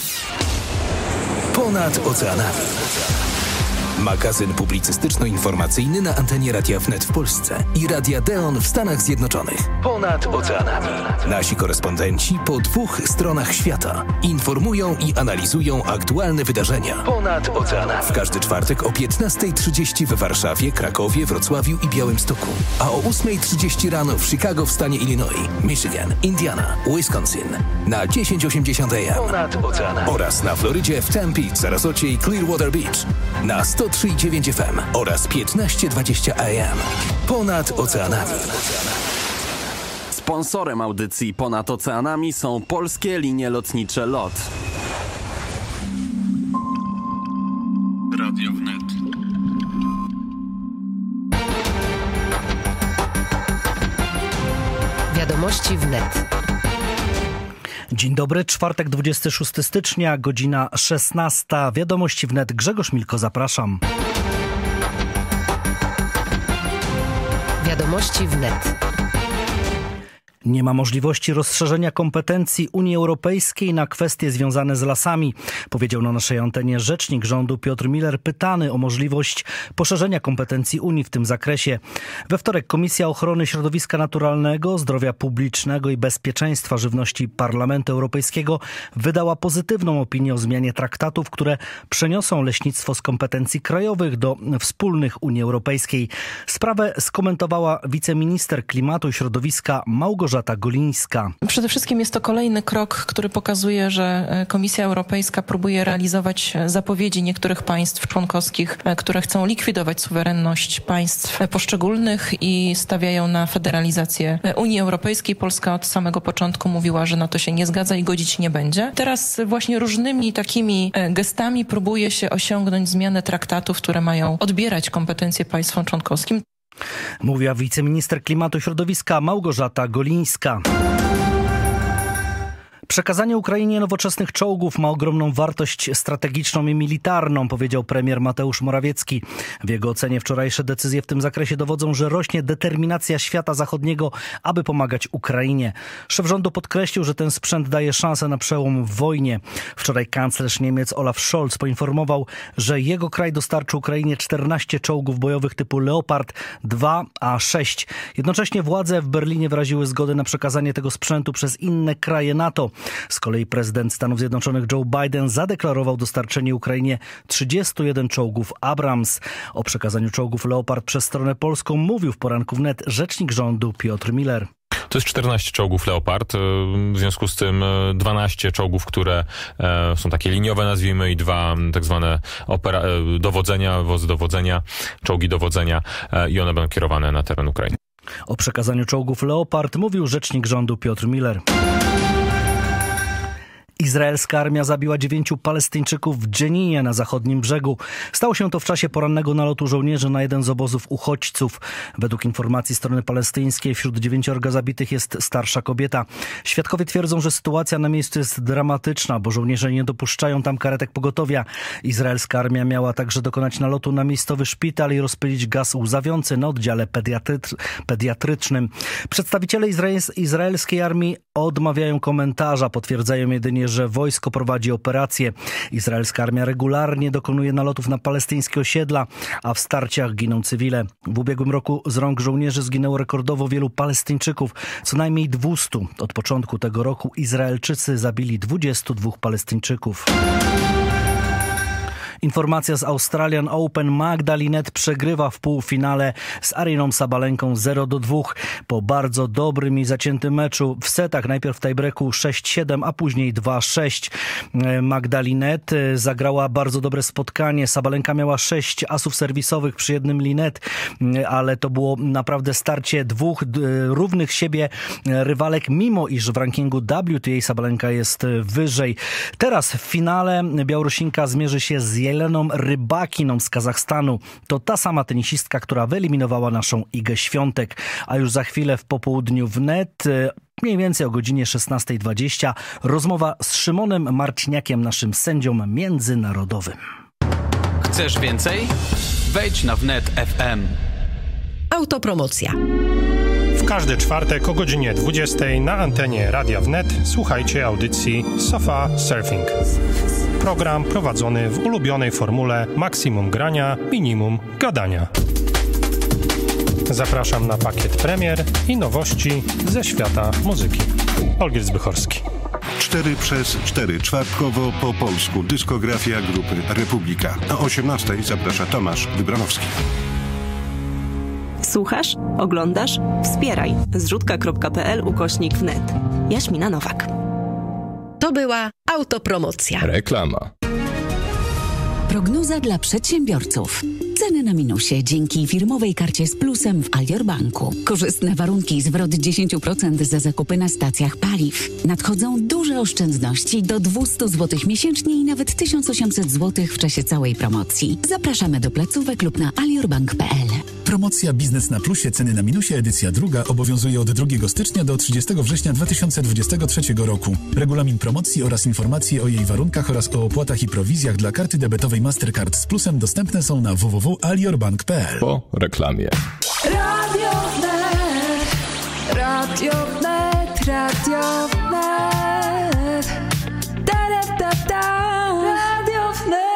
Ponad oceanami. Magazyn publicystyczno-informacyjny na antenie Radia Wnet w Polsce i Radia Deon w Stanach Zjednoczonych. Ponad oceanami. Nasi korespondenci po dwóch stronach świata informują i analizują aktualne wydarzenia. Ponad oceanami. W każdy czwartek o piętnasta trzydzieści w Warszawie, Krakowie, Wrocławiu i Białymstoku. A o ósma trzydzieści rano w Chicago w stanie Illinois, Michigan, Indiana, Wisconsin. Na tysiąc osiemdziesiąt A M. Ponad oceanami. Oraz na Florydzie w Tempe, Sarasocie i Clearwater Beach. Na sto trzy i dziewięć F M oraz piętnaście dwadzieścia A M. Ponad oceanami. Sponsorem audycji Ponad Oceanami są polskie linie lotnicze LOT. Radio Wnet. Wiadomości Wnet. Dzień dobry, czwartek dwudziestego szóstego stycznia, godzina szesnasta. Wiadomości Wnet. Grzegorz Milko, zapraszam. Wiadomości Wnet. Nie ma możliwości rozszerzenia kompetencji Unii Europejskiej na kwestie związane z lasami, powiedział na naszej antenie rzecznik rządu Piotr Miller, pytany o możliwość poszerzenia kompetencji Unii w tym zakresie. We wtorek Komisja Ochrony Środowiska Naturalnego, Zdrowia Publicznego i Bezpieczeństwa Żywności Parlamentu Europejskiego wydała pozytywną opinię o zmianie traktatów, które przeniosą leśnictwo z kompetencji krajowych do wspólnych Unii Europejskiej. Sprawę skomentowała wiceminister klimatu i środowiska Małgorzata Golińska. Przede wszystkim jest to kolejny krok, który pokazuje, że Komisja Europejska próbuje realizować zapowiedzi niektórych państw członkowskich, które chcą likwidować suwerenność państw poszczególnych i stawiają na federalizację Unii Europejskiej. Polska od samego początku mówiła, że na to się nie zgadza i godzić nie będzie. Teraz właśnie różnymi takimi gestami próbuje się osiągnąć zmianę traktatów, które mają odbierać kompetencje państwom członkowskim. Mówiła wiceminister klimatu i środowiska Małgorzata Golińska. Przekazanie Ukrainie nowoczesnych czołgów ma ogromną wartość strategiczną i militarną, powiedział premier Mateusz Morawiecki. W jego ocenie wczorajsze decyzje w tym zakresie dowodzą, że rośnie determinacja świata zachodniego, aby pomagać Ukrainie. Szef rządu podkreślił, że ten sprzęt daje szansę na przełom w wojnie. Wczoraj kanclerz Niemiec Olaf Scholz poinformował, że jego kraj dostarczy Ukrainie czternaście czołgów bojowych typu Leopard dwa a sześć. Jednocześnie władze w Berlinie wyraziły zgodę na przekazanie tego sprzętu przez inne kraje NATO. Z kolei prezydent Stanów Zjednoczonych Joe Biden zadeklarował dostarczenie Ukrainie trzydziestu jeden czołgów Abrams. O przekazaniu czołgów Leopard przez stronę polską mówił w poranku wnet rzecznik rządu Piotr Miller. To jest czternaście czołgów Leopard, w związku z tym dwanaście czołgów, które są takie liniowe, nazwijmy, i dwa tak zwane opera- dowodzenia, wozy dowodzenia, czołgi dowodzenia i one będą kierowane na teren Ukrainy. O przekazaniu czołgów Leopard mówił rzecznik rządu Piotr Miller. Izraelska armia zabiła dziewięciu Palestyńczyków w Dżeninie na zachodnim brzegu. Stało się to w czasie porannego nalotu żołnierzy na jeden z obozów uchodźców. Według informacji strony palestyńskiej wśród dziewięciorga zabitych jest starsza kobieta. Świadkowie twierdzą, że sytuacja na miejscu jest dramatyczna, bo żołnierze nie dopuszczają tam karetek pogotowia. Izraelska armia miała także dokonać nalotu na miejscowy szpital i rozpylić gaz łzawiący na oddziale pediatry- pediatrycznym. Przedstawiciele izraels- izraelskiej armii odmawiają komentarza, potwierdzają jedynie, że wojsko prowadzi operacje. Izraelska armia regularnie dokonuje nalotów na palestyńskie osiedla, a w starciach giną cywile. W ubiegłym roku z rąk żołnierzy zginęło rekordowo wielu Palestyńczyków, co najmniej dwieście. Od początku tego roku Izraelczycy zabili dwudziestu dwóch Palestyńczyków. Informacja z Australian Open. Magda Linette przegrywa w półfinale z Aryną Sabalenką zero do dwóch. Po bardzo dobrym i zaciętym meczu w setach, najpierw w tiebreaku sześć siedem, a później dwa sześć. Magda Linette zagrała bardzo dobre spotkanie. Sabalenka miała sześć asów serwisowych przy jednym Linette, ale to było naprawdę starcie dwóch równych siebie rywalek, mimo iż w rankingu W T A Sabalenka jest wyżej. Teraz w finale Białorusinka zmierzy się z Jeleną Rybakiną z Kazachstanu. To ta sama tenisistka, która wyeliminowała naszą Igę Świątek. A już za chwilę w popołudniu wnet, mniej więcej o godzinie szesnasta dwadzieścia, rozmowa z Szymonem Marciniakiem, naszym sędzią międzynarodowym. Chcesz więcej? Wejdź na wnet kropka f m. Autopromocja. W każdy czwartek o godzinie dwudziestej na antenie Radia Wnet słuchajcie audycji Sofa Surfing. Program prowadzony w ulubionej formule maksimum grania, minimum gadania. Zapraszam na pakiet premier i nowości ze świata muzyki. Olgierd Zbychorski. cztery przez cztery, czwartkowo po polsku. Dyskografia grupy Republika. O osiemnastej zaprasza Tomasz Wybranowski. Słuchasz? Oglądasz? Wspieraj. zrzutka kropka p l ukośnik wnet. Jaśmina Nowak. To była autopromocja. Reklama. Prognoza dla przedsiębiorców. Ceny na minusie dzięki firmowej karcie z plusem w Alior Banku. Korzystne warunki, zwrot dziesięć procent za zakupy na stacjach paliw. Nadchodzą duże oszczędności do dwieście złotych miesięcznie i nawet tysiąc osiemset złotych w czasie całej promocji. Zapraszamy do placówek lub na aliorbank kropka p l. Promocja Biznes na Plusie, ceny na minusie, edycja druga obowiązuje od drugiego stycznia do trzydziestego września dwa tysiące dwudziestego trzeciego roku. Regulamin promocji oraz informacje o jej warunkach oraz o opłatach i prowizjach dla karty debetowej Mastercard z Plusem dostępne są na w w w kropka aliorbank kropka p l. Po reklamie. Radio Wnet, Radio Wnet, Radio Wnet. Da, da, da, da. Radio Wnet.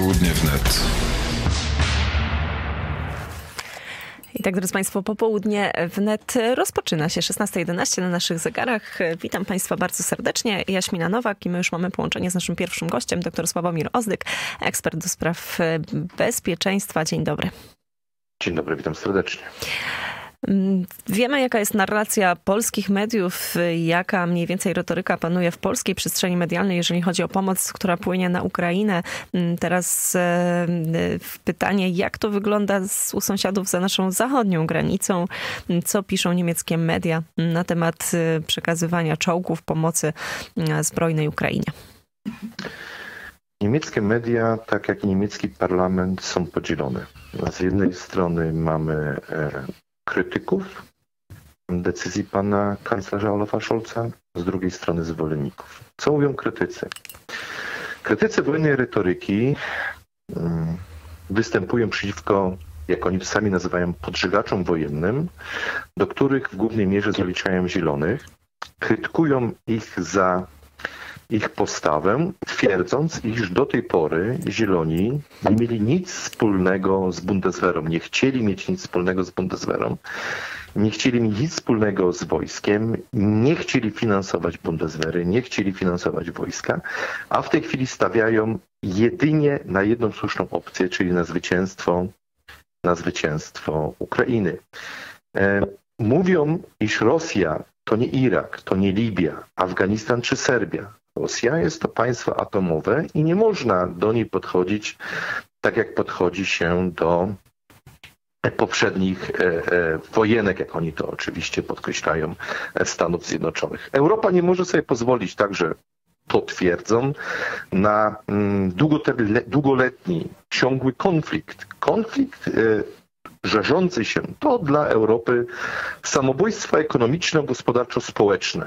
Popołudnie wnet. I tak, drodzy Państwo, popołudnie wnet rozpoczyna się szesnasta jedenaście na naszych zegarach. Witam Państwa bardzo serdecznie. Jaśmina Nowak i my już mamy połączenie z naszym pierwszym gościem, dr Sławomir Ozdyk, ekspert do spraw bezpieczeństwa. Dzień dobry. Dzień dobry, witam serdecznie. Wiemy, jaka jest narracja polskich mediów, jaka mniej więcej retoryka panuje w polskiej przestrzeni medialnej, jeżeli chodzi o pomoc, która płynie na Ukrainę. Teraz pytanie, jak to wygląda u sąsiadów za naszą zachodnią granicą? Co piszą niemieckie media na temat przekazywania czołgów, pomocy zbrojnej Ukrainie? Niemieckie media, tak jak i niemiecki parlament, są podzielone. Z jednej strony mamy krytyków decyzji pana kanclerza Olafa Scholza, z drugiej strony zwolenników. Co mówią krytycy? Krytycy wojennej retoryki um, występują przeciwko, jak oni sami nazywają, podżegaczom wojennym, do których w głównej mierze zaliczają zielonych, krytykują ich za ich postawę, twierdząc, iż do tej pory zieloni nie mieli nic wspólnego z Bundeswehrą, nie chcieli mieć nic wspólnego z Bundeswehrą, nie chcieli mieć nic wspólnego z wojskiem, nie chcieli finansować Bundeswehry, nie chcieli finansować wojska, a w tej chwili stawiają jedynie na jedną słuszną opcję, czyli na zwycięstwo, na zwycięstwo Ukrainy. E, mówią, iż Rosja to nie Irak, to nie Libia, Afganistan czy Serbia. Rosja jest to państwo atomowe i nie można do niej podchodzić tak, jak podchodzi się do poprzednich e, e, wojenek, jak oni to oczywiście podkreślają, Stanów Zjednoczonych. Europa nie może sobie pozwolić, także to twierdzą, na mm, długoletni, ciągły konflikt. Konflikt e, żarzący się, to dla Europy samobójstwo ekonomiczno-gospodarczo-społeczne.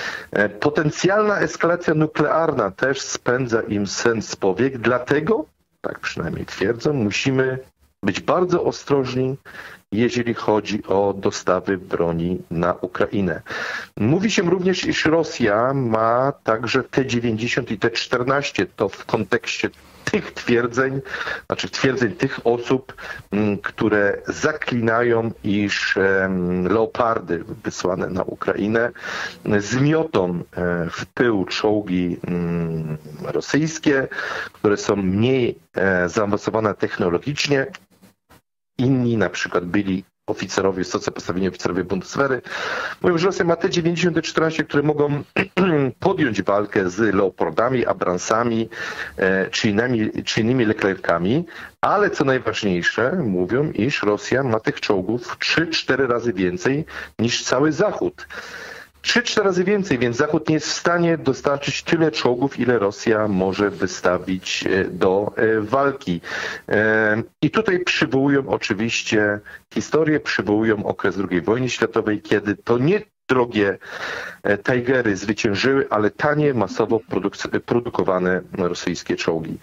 Potencjalna eskalacja nuklearna też spędza im sen z powiek, dlatego, tak przynajmniej twierdzą, musimy być bardzo ostrożni, jeżeli chodzi o dostawy broni na Ukrainę. Mówi się również, iż Rosja ma także T dziewięćdziesiąt i T czternaście, to w kontekście tych twierdzeń, znaczy twierdzeń tych osób, które zaklinają, iż leopardy wysłane na Ukrainę zmiotą w pył czołgi rosyjskie, które są mniej zaawansowane technologicznie. Inni na przykład byli oficerowie, wysoce postawieni oficerowie Bundeswehry. Mówią, że Rosja ma T dziewięćdziesiąt, T czternaście, które mogą podjąć walkę z Leopardami, Abramsami czy innymi, czy innymi Leclercami, ale co najważniejsze, mówią, iż Rosja ma tych czołgów trzy cztery razy więcej niż cały Zachód. trzy cztery razy więcej, więc Zachód nie jest w stanie dostarczyć tyle czołgów, ile Rosja może wystawić do walki. I tutaj przywołują oczywiście historię, przywołują okres drugiej wojny światowej, kiedy to nie drogie Tigery zwyciężyły, ale tanie, masowo produk- produkowane rosyjskie czołgi.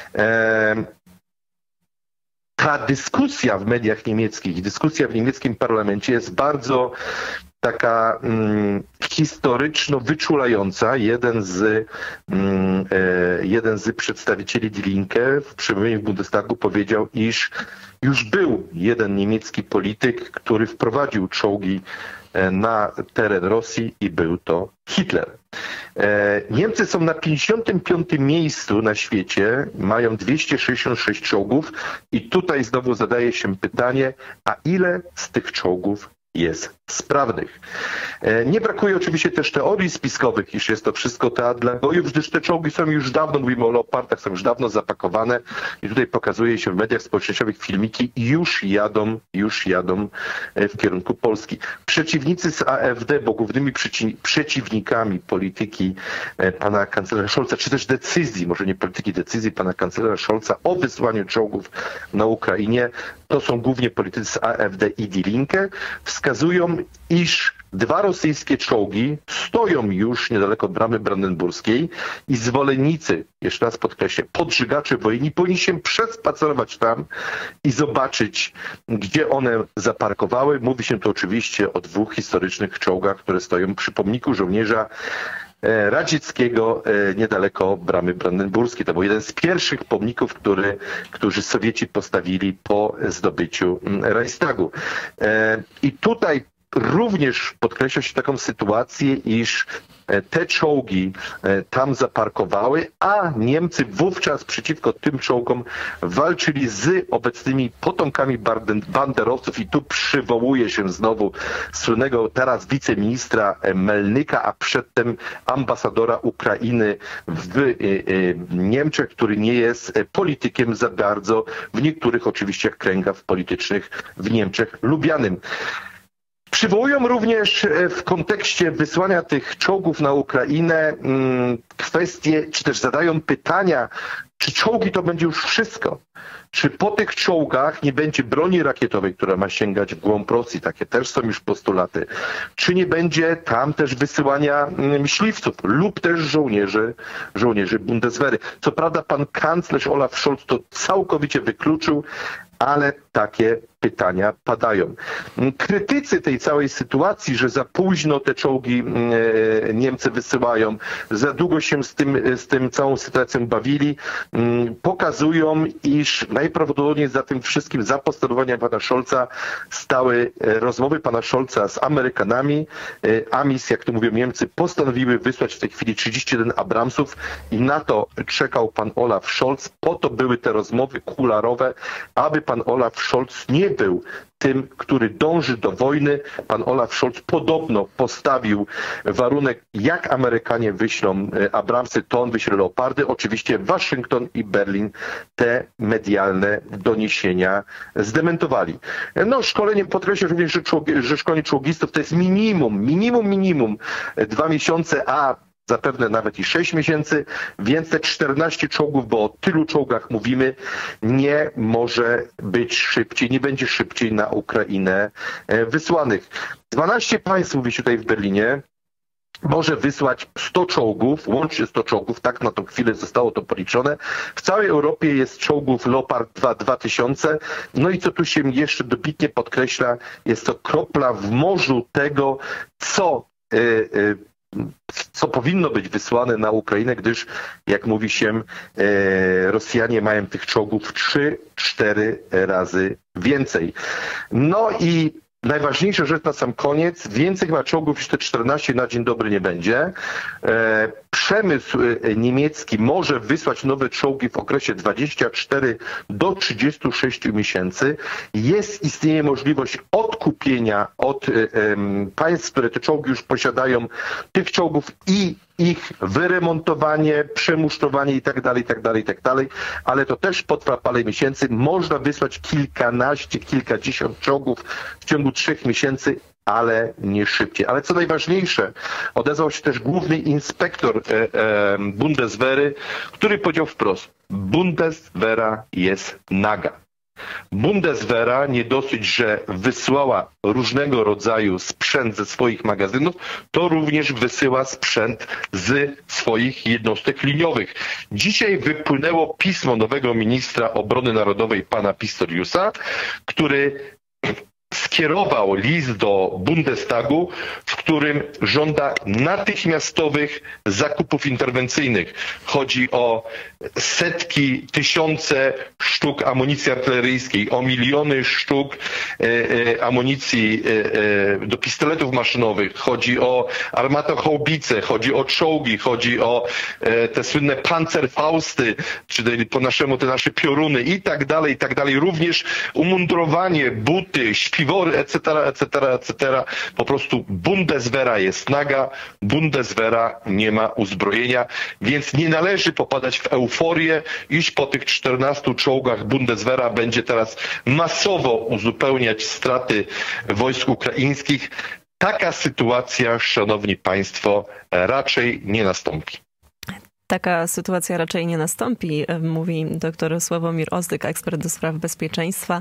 Ta dyskusja w mediach niemieckich, dyskusja w niemieckim parlamencie jest bardzo taka mm, historyczno-wyczulająca. Jeden z, mm, e, jeden z przedstawicieli Die Linke w przemówieniu w Bundestagu powiedział, iż już był jeden niemiecki polityk, który wprowadził czołgi na teren Rosji i był to Hitler. E, Niemcy są na pięćdziesiątym piątym miejscu na świecie, mają dwieście sześćdziesiąt sześć czołgów i tutaj znowu zadaje się pytanie, a ile z tych czołgów jest sprawnych. Nie brakuje oczywiście też teorii spiskowych, iż jest to wszystko teatr dla bojów, gdyż te czołgi są już dawno, mówimy o Leopardach, są już dawno zapakowane i tutaj pokazuje się w mediach społecznościowych filmiki, już jadą, już jadą w kierunku Polski. Przeciwnicy z A F D, bo głównymi przeci przeciwnikami polityki pana kanclerza Scholza, czy też decyzji, może nie polityki, decyzji pana kanclerza Scholza o wysłaniu czołgów na Ukrainie, to są głównie politycy z A F D i Die Linke, wskazują, iż dwa rosyjskie czołgi stoją już niedaleko bramy brandenburskiej i zwolennicy, jeszcze raz podkreślę, podżygacze wojenni powinni się przespacerować tam i zobaczyć, gdzie one zaparkowały. Mówi się tu oczywiście o dwóch historycznych czołgach, które stoją przy pomniku żołnierza radzieckiego niedaleko Bramy Brandenburskiej. To był jeden z pierwszych pomników, który, którzy Sowieci postawili po zdobyciu Reichstagu. I tutaj również podkreśla się taką sytuację, iż te czołgi tam zaparkowały, a Niemcy wówczas przeciwko tym czołgom walczyli z obecnymi potomkami banderowców i tu przywołuje się znowu słynnego teraz wiceministra Melnyka, a przedtem ambasadora Ukrainy w Niemczech, który nie jest politykiem za bardzo w niektórych oczywiście kręgach politycznych w Niemczech lubianym. Przywołują również w kontekście wysłania tych czołgów na Ukrainę kwestie, czy też zadają pytania, czy czołgi to będzie już wszystko? Czy po tych czołgach nie będzie broni rakietowej, która ma sięgać w głąb Rosji? Takie też są już postulaty. Czy nie będzie tam też wysyłania myśliwców lub też żołnierzy, żołnierzy Bundeswehry? Co prawda pan kanclerz Olaf Scholz to całkowicie wykluczył, ale takie pytania padają. Krytycy tej całej sytuacji, że za późno te czołgi Niemcy wysyłają, za długo się z tym, z tym całą sytuacją bawili, pokazują, iż najprawdopodobniej za tym wszystkim, za postanowieniem pana Scholza stały rozmowy pana Scholza z Amerykanami. Amis, jak to mówią Niemcy, postanowiły wysłać w tej chwili trzydzieści jeden Abramsów i na to czekał pan Olaf Scholz. Po to były te rozmowy kuluarowe, aby pan Olaf Scholz nie był tym, który dąży do wojny. Pan Olaf Scholz podobno postawił warunek, jak Amerykanie wyślą Abramsy, to on wyśle Leopardy. Oczywiście Waszyngton i Berlin te medialne doniesienia zdementowali. No, szkolenie, podkreślę również, że, że szkolenie czołgistów to jest minimum, minimum, minimum dwa miesiące, a zapewne nawet i sześć miesięcy, więc te czternaście czołgów, bo o tylu czołgach mówimy, nie może być szybciej, nie będzie szybciej na Ukrainę wysłanych. dwanaście państw, mówi się tutaj w Berlinie, może wysłać sto czołgów, łącznie sto czołgów, tak na tą chwilę zostało to policzone. W całej Europie jest czołgów Leopard dwa dwa tysiące. No i co tu się jeszcze dobitnie podkreśla, jest to kropla w morzu tego, co yy, yy, co powinno być wysłane na Ukrainę, gdyż, jak mówi się, e, Rosjanie mają tych czołgów trzy cztery razy więcej. No i najważniejsza rzecz na sam koniec, więcej chyba czołgów niż te czternaście na dzień dobry nie będzie. E, przemysł niemiecki może wysłać nowe czołgi w okresie dwudziestu czterech do trzydziestu sześciu miesięcy. Jest, istnieje możliwość odkupienia od e, e, państw, które te czołgi już posiadają, tych czołgów i ich wyremontowanie, przemusztowanie i tak dalej, i tak dalej, i tak dalej, ale to też potrwa parę miesięcy. Można wysłać kilkanaście, kilkadziesiąt czołgów w ciągu trzech miesięcy, ale nie szybciej. Ale co najważniejsze, odezwał się też główny inspektor e, e, Bundeswehry, który powiedział wprost, Bundeswehra jest naga. Bundeswehra nie dosyć, że wysłała różnego rodzaju sprzęt ze swoich magazynów, to również wysyła sprzęt z swoich jednostek liniowych. Dzisiaj wypłynęło pismo nowego ministra obrony narodowej pana Pistoriusa, który skierował list do Bundestagu, w którym żąda natychmiastowych zakupów interwencyjnych. Chodzi o setki, tysiące sztuk amunicji artyleryjskiej, o miliony sztuk e, e, amunicji e, e, do pistoletów maszynowych, chodzi o armatochaubice, chodzi o czołgi, chodzi o e, te słynne Panzerfausty, czy po naszemu te nasze pioruny i tak dalej, i tak dalej. Również umundurowanie, buty, śpiwory, et cetera, et cetera, et cetera. Po prostu Bundeswehra jest naga, Bundeswehra nie ma uzbrojenia, więc nie należy popadać w euforię, iż po tych czternastu czołgach Bundeswehra będzie teraz masowo uzupełniać straty wojsk ukraińskich. Taka sytuacja, szanowni państwo, raczej nie nastąpi. Taka sytuacja raczej nie nastąpi, mówi dr Sławomir Ozdyk, ekspert do spraw bezpieczeństwa,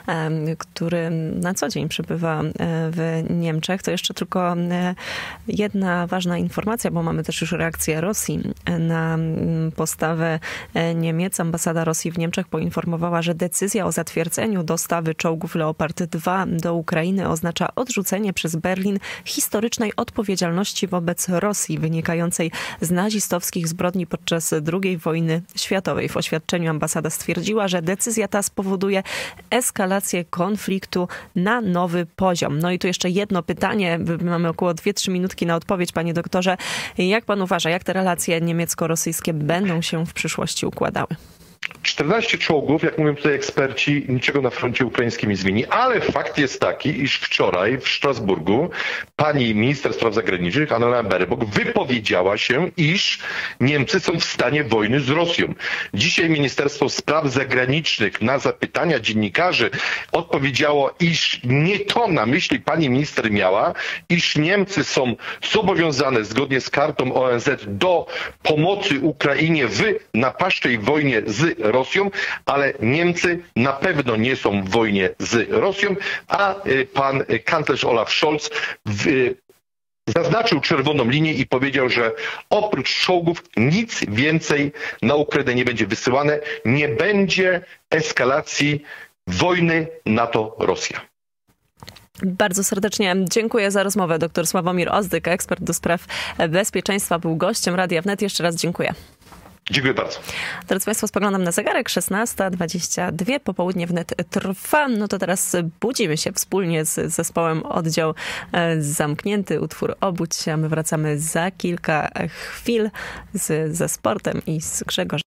który na co dzień przebywa w Niemczech. To jeszcze tylko jedna ważna informacja, bo mamy też już reakcję Rosji. na postawę Niemiec. Ambasada Rosji w Niemczech poinformowała, że decyzja o zatwierdzeniu dostawy czołgów Leopard dwa do Ukrainy oznacza odrzucenie przez Berlin historycznej odpowiedzialności wobec Rosji wynikającej z nazistowskich zbrodni podczas drugiej wojny światowej. W oświadczeniu ambasada stwierdziła, że decyzja ta spowoduje eskalację konfliktu na nowy poziom. No i tu jeszcze jedno pytanie. Mamy około dwie trzy minutki na odpowiedź, panie doktorze. Jak pan uważa, jak te relacje niemiecko-rosyjskie będą się w przyszłości układały? czternaście czołgów, jak mówią tutaj eksperci, niczego na froncie ukraińskim nie zmieni, ale fakt jest taki, iż wczoraj w Strasburgu pani minister spraw zagranicznych, Annalena Baerbock, wypowiedziała się, iż Niemcy są w stanie wojny z Rosją. Dzisiaj Ministerstwo Spraw Zagranicznych na zapytania dziennikarzy odpowiedziało, iż nie to na myśli pani minister miała, iż Niemcy są zobowiązane zgodnie z kartą O N Z do pomocy Ukrainie w napastczej wojnie z Rosją, ale Niemcy na pewno nie są w wojnie z Rosją, a pan kanclerz Olaf Scholz w, zaznaczył czerwoną linię i powiedział, że oprócz czołgów nic więcej na Ukrainę nie będzie wysyłane, nie będzie eskalacji wojny NATO-Rosja. Bardzo serdecznie dziękuję za rozmowę. Doktor Sławomir Ozdyk, ekspert do spraw bezpieczeństwa, był gościem Radia Wnet. Jeszcze raz dziękuję. Dziękuję bardzo. Drodzy Państwo, spoglądam na zegarek, szesnasta dwadzieścia dwa, popołudnie wnet trwa. No to teraz budzimy się wspólnie z zespołem Oddział Zamknięty, utwór Obudź się, a my wracamy za kilka chwil z, ze sportem i z Grzegorzem.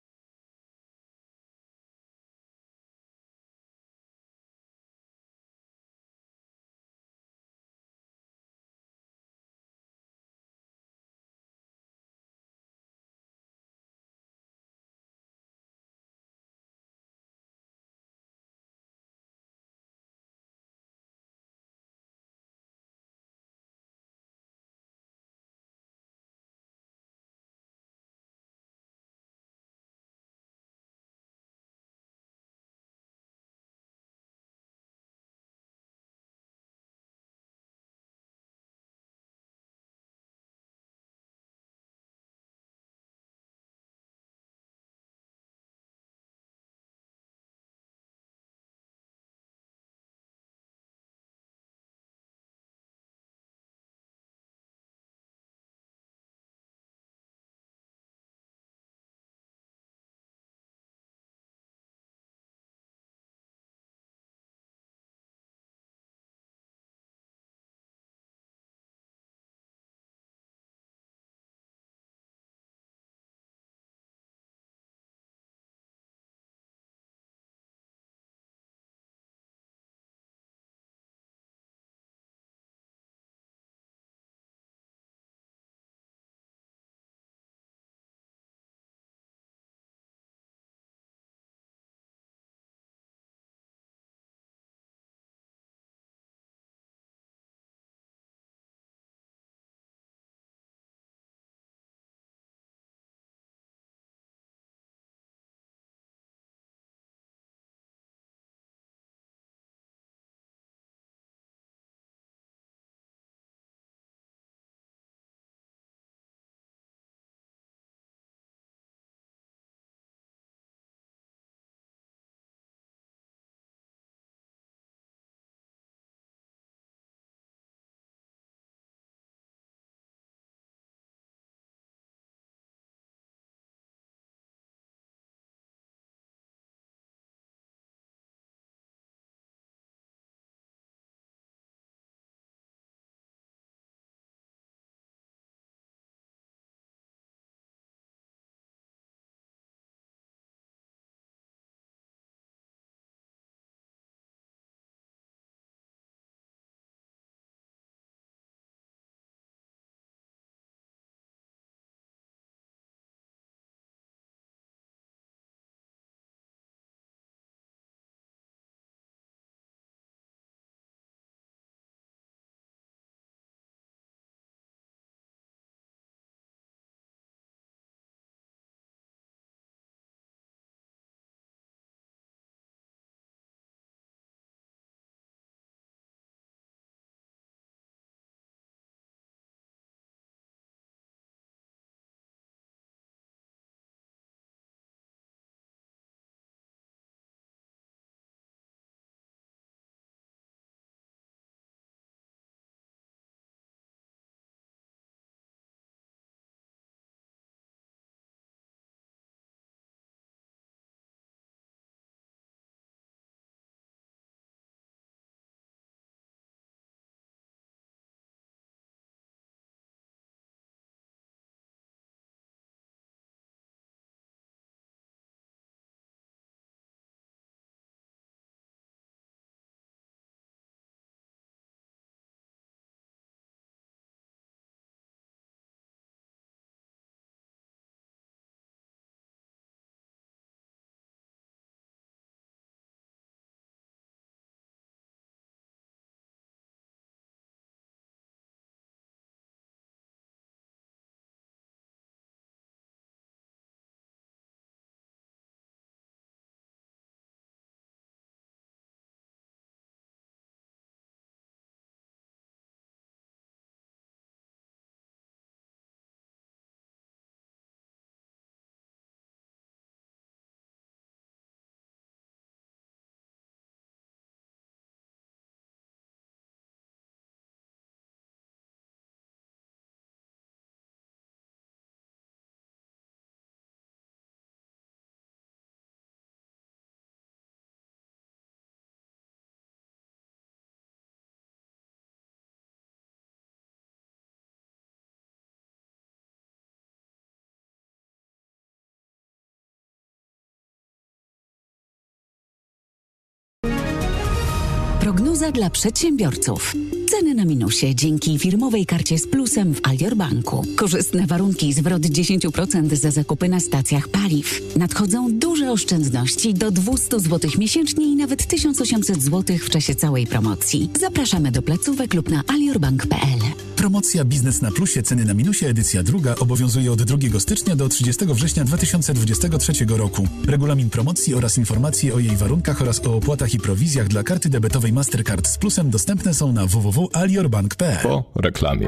Prognoza dla przedsiębiorców. Ceny na minusie dzięki firmowej karcie z plusem w Alior Banku. Korzystne warunki, zwrot dziesięć procent za zakupy na stacjach paliw. Nadchodzą duże oszczędności do dwieście złotych miesięcznie i nawet tysiąc osiemset złotych w czasie całej promocji. Zapraszamy do placówek lub na aliorbank kropka p l. Promocja Biznes na Plusie, ceny na minusie, edycja druga obowiązuje od drugiego stycznia do trzydziestego września dwa tysiące dwudziestego trzeciego roku. Regulamin promocji oraz informacje o jej warunkach oraz o opłatach i prowizjach dla karty debetowej Mastercard z plusem dostępne są na w w w kropka aliorbank kropka p l. Po reklamie.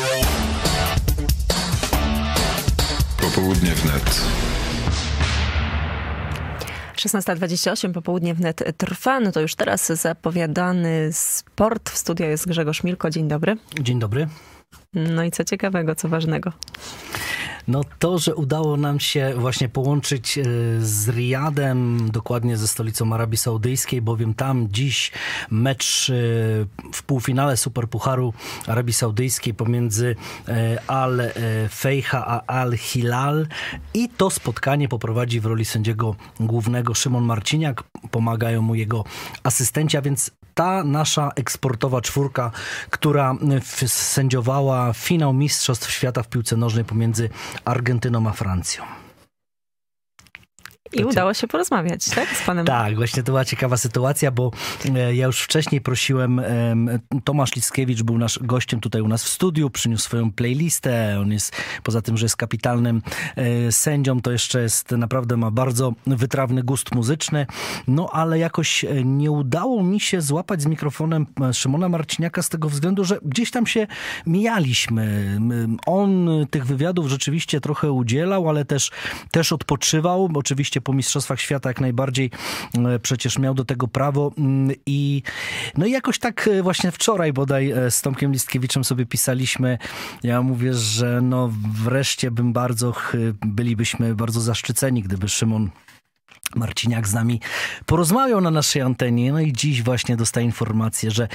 Popołudnie wnet. szesnasta dwadzieścia osiem, popołudnie wnet trwa. No to już teraz zapowiadany sport. W studio jest Grzegorz Milko. Dzień dobry. Dzień dobry. No i co ciekawego, co ważnego? No to, że udało nam się właśnie połączyć z Riyadem, dokładnie ze stolicą Arabii Saudyjskiej, bowiem tam dziś mecz w półfinale Superpucharu Arabii Saudyjskiej pomiędzy Al-Fejha a Al-Hilal i to spotkanie poprowadzi w roli sędziego głównego Szymon Marciniak. Pomagają mu jego asystenci, a więc ta nasza eksportowa czwórka, która sędziowała finał Mistrzostw Świata w piłce nożnej pomiędzy Argentyną a Francją. I udało się porozmawiać, tak? Z panem. Tak, właśnie to była ciekawa sytuacja, bo ja już wcześniej prosiłem, Tomasz Lickiewicz był nasz gościem tutaj u nas w studiu, przyniósł swoją playlistę, on jest, poza tym, że jest kapitalnym sędzią, to jeszcze jest, naprawdę ma bardzo wytrawny gust muzyczny, no ale jakoś nie udało mi się złapać z mikrofonem Szymona Marciniaka z tego względu, że gdzieś tam się mijaliśmy. On tych wywiadów rzeczywiście trochę udzielał, ale też, też odpoczywał, oczywiście po Mistrzostwach Świata jak najbardziej przecież miał do tego prawo i no i jakoś tak właśnie wczoraj bodaj z Tomkiem Listkiewiczem sobie pisaliśmy, ja mówię, że no wreszcie bym bardzo, bylibyśmy bardzo zaszczyceni, gdyby Szymon Marciniak z nami porozmawiał na naszej antenie. No i dziś właśnie dostaję informację, że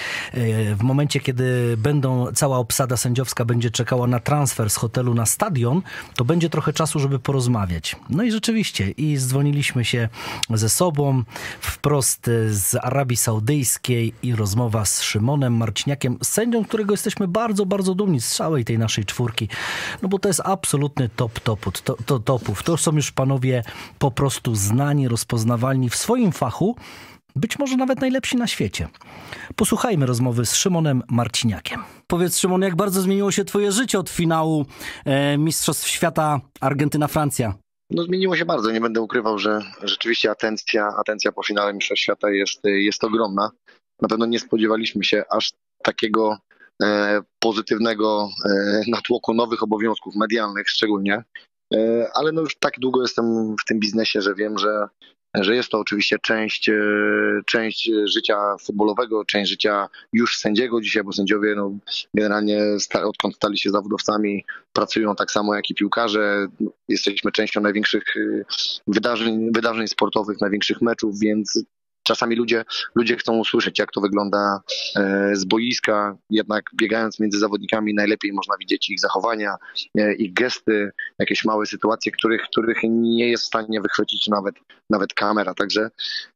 w momencie, kiedy będą, cała obsada sędziowska będzie czekała na transfer z hotelu na stadion, to będzie trochę czasu, żeby porozmawiać. No i rzeczywiście, i zdzwoniliśmy się ze sobą wprost z Arabii Saudyjskiej i rozmowa z Szymonem Marciniakiem, sędzią, którego jesteśmy bardzo, bardzo dumni z całej tej naszej czwórki. No bo to jest absolutny top topów. To, to, topów. To są już panowie po prostu znani, rozpoznawalni w swoim fachu, być może nawet najlepsi na świecie. Posłuchajmy rozmowy z Szymonem Marciniakiem. Powiedz, Szymon, jak bardzo zmieniło się twoje życie od finału e, Mistrzostw Świata Argentyna-Francja? No zmieniło się bardzo, nie będę ukrywał, że rzeczywiście atencja, atencja po finale Mistrzostw Świata jest, jest ogromna. Na pewno nie spodziewaliśmy się aż takiego e, pozytywnego e, natłoku nowych obowiązków medialnych szczególnie. Ale no już tak długo jestem w tym biznesie, że wiem, że, że jest to oczywiście część, część życia futbolowego, część życia już sędziego dzisiaj, bo sędziowie no, generalnie odkąd stali się zawodowcami, pracują tak samo jak i piłkarze. Jesteśmy częścią największych wydarzeń, wydarzeń sportowych, największych meczów, więc czasami ludzie, ludzie chcą usłyszeć, jak to wygląda z boiska, jednak biegając między zawodnikami najlepiej można widzieć ich zachowania, ich gesty, jakieś małe sytuacje, których, których nie jest w stanie wychwycić nawet, nawet kamera. Także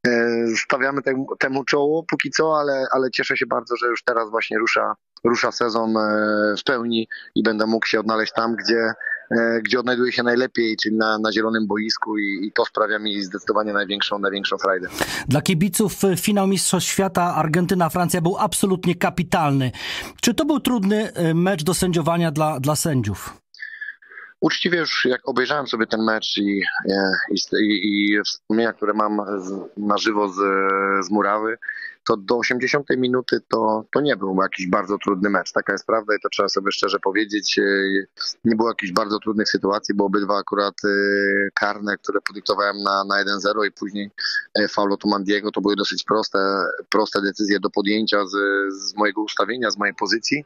stawiamy temu, temu czoło póki co, ale, ale cieszę się bardzo, że już teraz właśnie rusza, rusza sezon w pełni i będę mógł się odnaleźć tam, gdzie gdzie odnajduję się najlepiej, czyli na, na zielonym boisku i, i to sprawia mi zdecydowanie największą, największą frajdę. Dla kibiców finał Mistrzostw Świata Argentyna-Francja był absolutnie kapitalny. Czy to był trudny mecz do sędziowania dla, dla sędziów? Uczciwie już jak obejrzałem sobie ten mecz i, i, i, i wspomnienia, które mam z, na żywo z, z murawy, to do osiemdziesiątej minuty to, to nie był jakiś bardzo trudny mecz. Taka jest prawda i to trzeba sobie szczerze powiedzieć. Nie było jakichś bardzo trudnych sytuacji, bo obydwa akurat karne, które podyktowałem na, na jeden zero i później faul Otumandiego, to były dosyć proste, proste decyzje do podjęcia z, z mojego ustawienia, z mojej pozycji.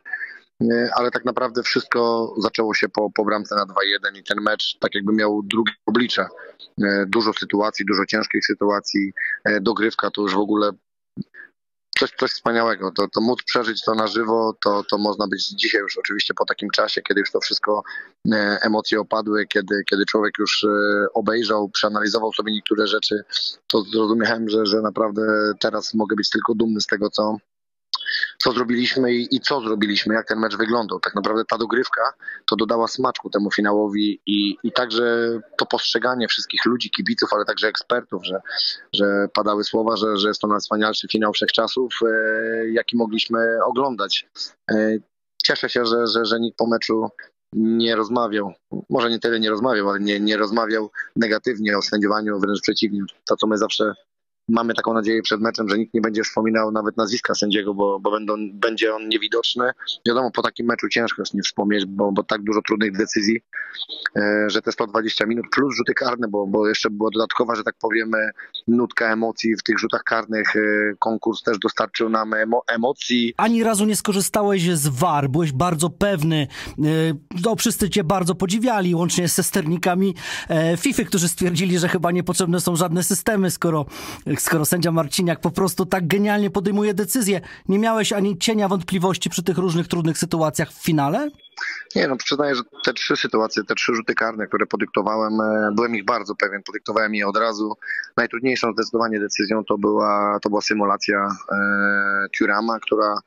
Ale tak naprawdę wszystko zaczęło się po, po bramce na dwa jeden i ten mecz tak jakby miał drugie oblicze. Dużo sytuacji, dużo ciężkich sytuacji, dogrywka to już w ogóle coś, coś wspaniałego. To, to móc przeżyć to na żywo, to, to można być dzisiaj już oczywiście po takim czasie, kiedy już to wszystko e, emocje opadły, kiedy, kiedy człowiek już e, obejrzał, przeanalizował sobie niektóre rzeczy, to zrozumiałem, że, że naprawdę teraz mogę być tylko dumny z tego, co co zrobiliśmy i, i co zrobiliśmy, jak ten mecz wyglądał. Tak naprawdę ta dogrywka to dodała smaczku temu finałowi i, i także to postrzeganie wszystkich ludzi, kibiców, ale także ekspertów, że, że padały słowa, że, że jest to najwspanialszy finał wszechczasów, e, jaki mogliśmy oglądać. E, cieszę się, że, że, że nikt po meczu nie rozmawiał, może nie tyle nie rozmawiał, ale nie, nie rozmawiał negatywnie o sędziowaniu, wręcz przeciwnie. To, co my zawsze mamy taką nadzieję przed meczem, że nikt nie będzie wspominał nawet nazwiska sędziego, bo, bo będą, będzie on niewidoczny. Wiadomo, po takim meczu ciężko jest nie wspomnieć, bo, bo tak dużo trudnych decyzji, e, że te sto dwadzieścia minut plus rzuty karne, bo, bo jeszcze była dodatkowa, że tak powiem, nutka emocji w tych rzutach karnych. E, konkurs też dostarczył nam emo, emocji. Ani razu nie skorzystałeś z V A R, byłeś bardzo pewny. E, no, wszyscy cię bardzo podziwiali, łącznie ze sternikami e, FIFA, którzy stwierdzili, że chyba niepotrzebne są żadne systemy, skoro skoro sędzia Marciniak po prostu tak genialnie podejmuje decyzje. Nie miałeś ani cienia wątpliwości przy tych różnych trudnych sytuacjach w finale? Nie, no przyznaję, że te trzy sytuacje, te trzy rzuty karne, które podyktowałem, byłem ich bardzo pewien, podyktowałem je od razu. Najtrudniejszą zdecydowanie decyzją to była, to była symulacja e, Thurama, która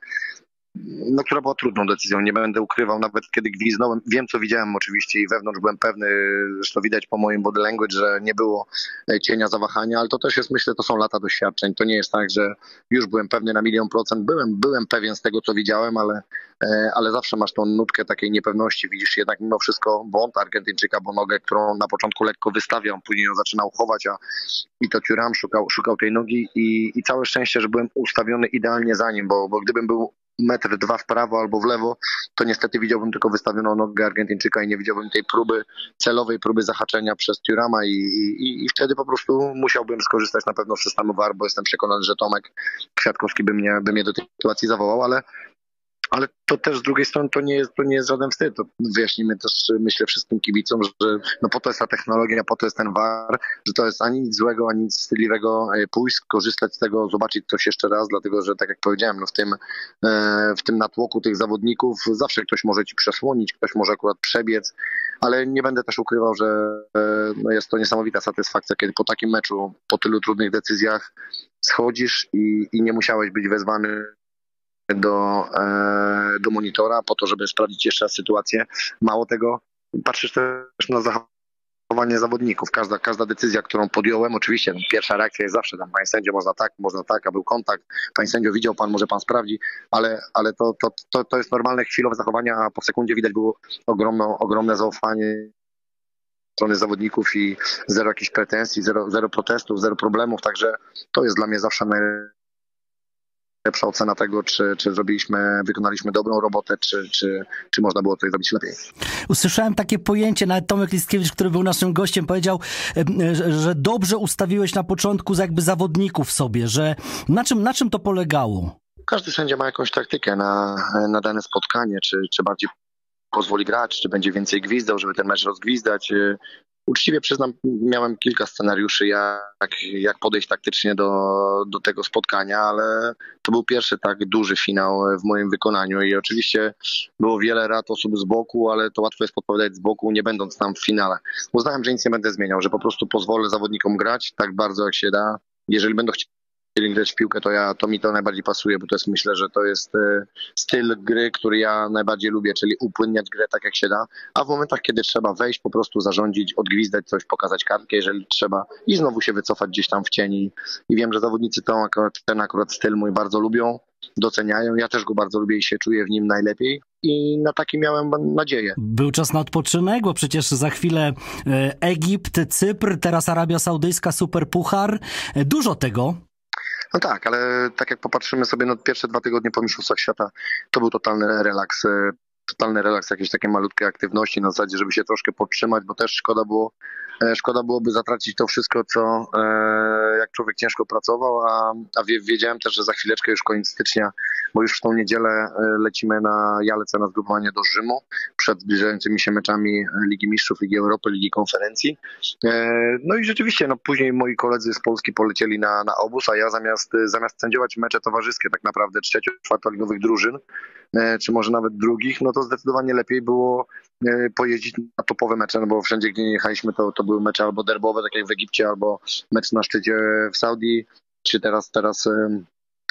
no, która była trudną decyzją, nie będę ukrywał, nawet kiedy gwizdnąłem, wiem co widziałem oczywiście i wewnątrz byłem pewny, zresztą widać po moim body language, że nie było cienia zawahania, ale to też jest, myślę, to są lata doświadczeń, to nie jest tak, że już byłem pewny na milion procent, byłem, byłem pewien z tego co widziałem, ale, ale zawsze masz tą nutkę takiej niepewności, widzisz jednak mimo wszystko błąd Argentyńczyka, bo nogę, którą na początku lekko wystawiał, później ją zaczynał chować, a i to Thuram szukał, szukał tej nogi i, i całe szczęście, że byłem ustawiony idealnie za nim, bo, bo gdybym był metr, dwa w prawo albo w lewo, to niestety widziałbym tylko wystawioną nogę Argentyńczyka i nie widziałbym tej próby, celowej próby zahaczenia przez Thurama i, i, i wtedy po prostu musiałbym skorzystać na pewno z systemu V A R, bo jestem przekonany, że Tomek Kwiatkowski by mnie, by mnie do tej sytuacji zawołał, ale Ale to też z drugiej strony to nie jest, to nie jest żaden wstyd. To wyjaśnimy też, myślę, wszystkim kibicom, że no po to jest ta technologia, po to jest ten V A R, że to jest ani nic złego, ani nic wstydliwego. Pójść, skorzystać z tego, zobaczyć coś jeszcze raz, dlatego że tak jak powiedziałem, no w tym, w tym natłoku tych zawodników zawsze ktoś może ci przesłonić, ktoś może akurat przebiec, ale nie będę też ukrywał, że no jest to niesamowita satysfakcja, kiedy po takim meczu, po tylu trudnych decyzjach schodzisz i, i nie musiałeś być wezwany do, e, do monitora po to, żeby sprawdzić jeszcze raz sytuację. Mało tego, patrzysz też na zachowanie zawodników. Każda, każda decyzja, którą podjąłem, oczywiście no, pierwsza reakcja jest zawsze tam, panie sędzio, można tak, można tak, a był kontakt, panie sędzio, widział pan, może pan sprawdzi, ale, ale to, to, to, to jest normalne, chwilowe zachowanie, a po sekundzie widać było ogromno, ogromne zaufanie strony zawodników i zero jakichś pretensji, zero, zero protestów, zero problemów, także to jest dla mnie zawsze najlepsze. Lepsza ocena tego, czy, czy zrobiliśmy, wykonaliśmy dobrą robotę, czy, czy, czy można było coś zrobić lepiej. Usłyszałem takie pojęcie, nawet Tomek Listkiewicz, który był naszym gościem, powiedział, że dobrze ustawiłeś na początku jakby zawodników sobie, że na czym, na czym to polegało? Każdy sędzia ma jakąś taktykę na, na dane spotkanie, czy, czy bardziej pozwoli grać, czy będzie więcej gwizdał, żeby ten mecz rozgwizdać. Uczciwie przyznam, miałem kilka scenariuszy, jak, jak podejść taktycznie do, do tego spotkania, ale to był pierwszy tak duży finał w moim wykonaniu i oczywiście było wiele rad osób z boku, ale to łatwo jest podpowiadać z boku, nie będąc tam w finale. Uznałem, że nic nie będę zmieniał, że po prostu pozwolę zawodnikom grać tak bardzo jak się da. Jeżeli będą chcieli grać w piłkę, to, ja, to mi to najbardziej pasuje, bo to jest, myślę, że to jest e, styl gry, który ja najbardziej lubię, czyli upłynniać grę tak jak się da, a w momentach, kiedy trzeba wejść, po prostu zarządzić, odgwizdać coś, pokazać kartkę, jeżeli trzeba i znowu się wycofać gdzieś tam w cieni i wiem, że zawodnicy tą akurat, ten akurat styl mój bardzo lubią, doceniają, ja też go bardzo lubię i się czuję w nim najlepiej i na taki miałem nadzieję. Był czas na odpoczynek, bo przecież za chwilę Egipt, Cypr, teraz Arabia Saudyjska, Superpuchar, dużo tego. No tak, ale tak jak popatrzymy sobie na pierwsze dwa tygodnie po mistrzostwach świata, to był totalny relaks. totalny relaks, jakieś takie malutkie aktywności na zasadzie, żeby się troszkę podtrzymać, bo też szkoda było, e, szkoda byłoby zatracić to wszystko, co e, jak człowiek ciężko pracował, a, a wie, wiedziałem też, że za chwileczkę już koniec stycznia, bo już w tą niedzielę e, lecimy na, ja lecę na zgrupowanie do Rzymu przed zbliżającymi się meczami Ligi Mistrzów, Ligi Europy, Ligi Konferencji. E, no i rzeczywiście, no później moi koledzy z Polski polecieli na, na obóz, a ja zamiast, zamiast sędziować mecze towarzyskie tak naprawdę trzecio, czwartoligowych drużyn, czy może nawet drugich, no to zdecydowanie lepiej było pojeździć na topowe mecze, no bo wszędzie, gdzie nie jechaliśmy, to, to były mecze albo derbowe, tak jak w Egipcie, albo mecz na szczycie w Saudii, czy teraz, teraz e,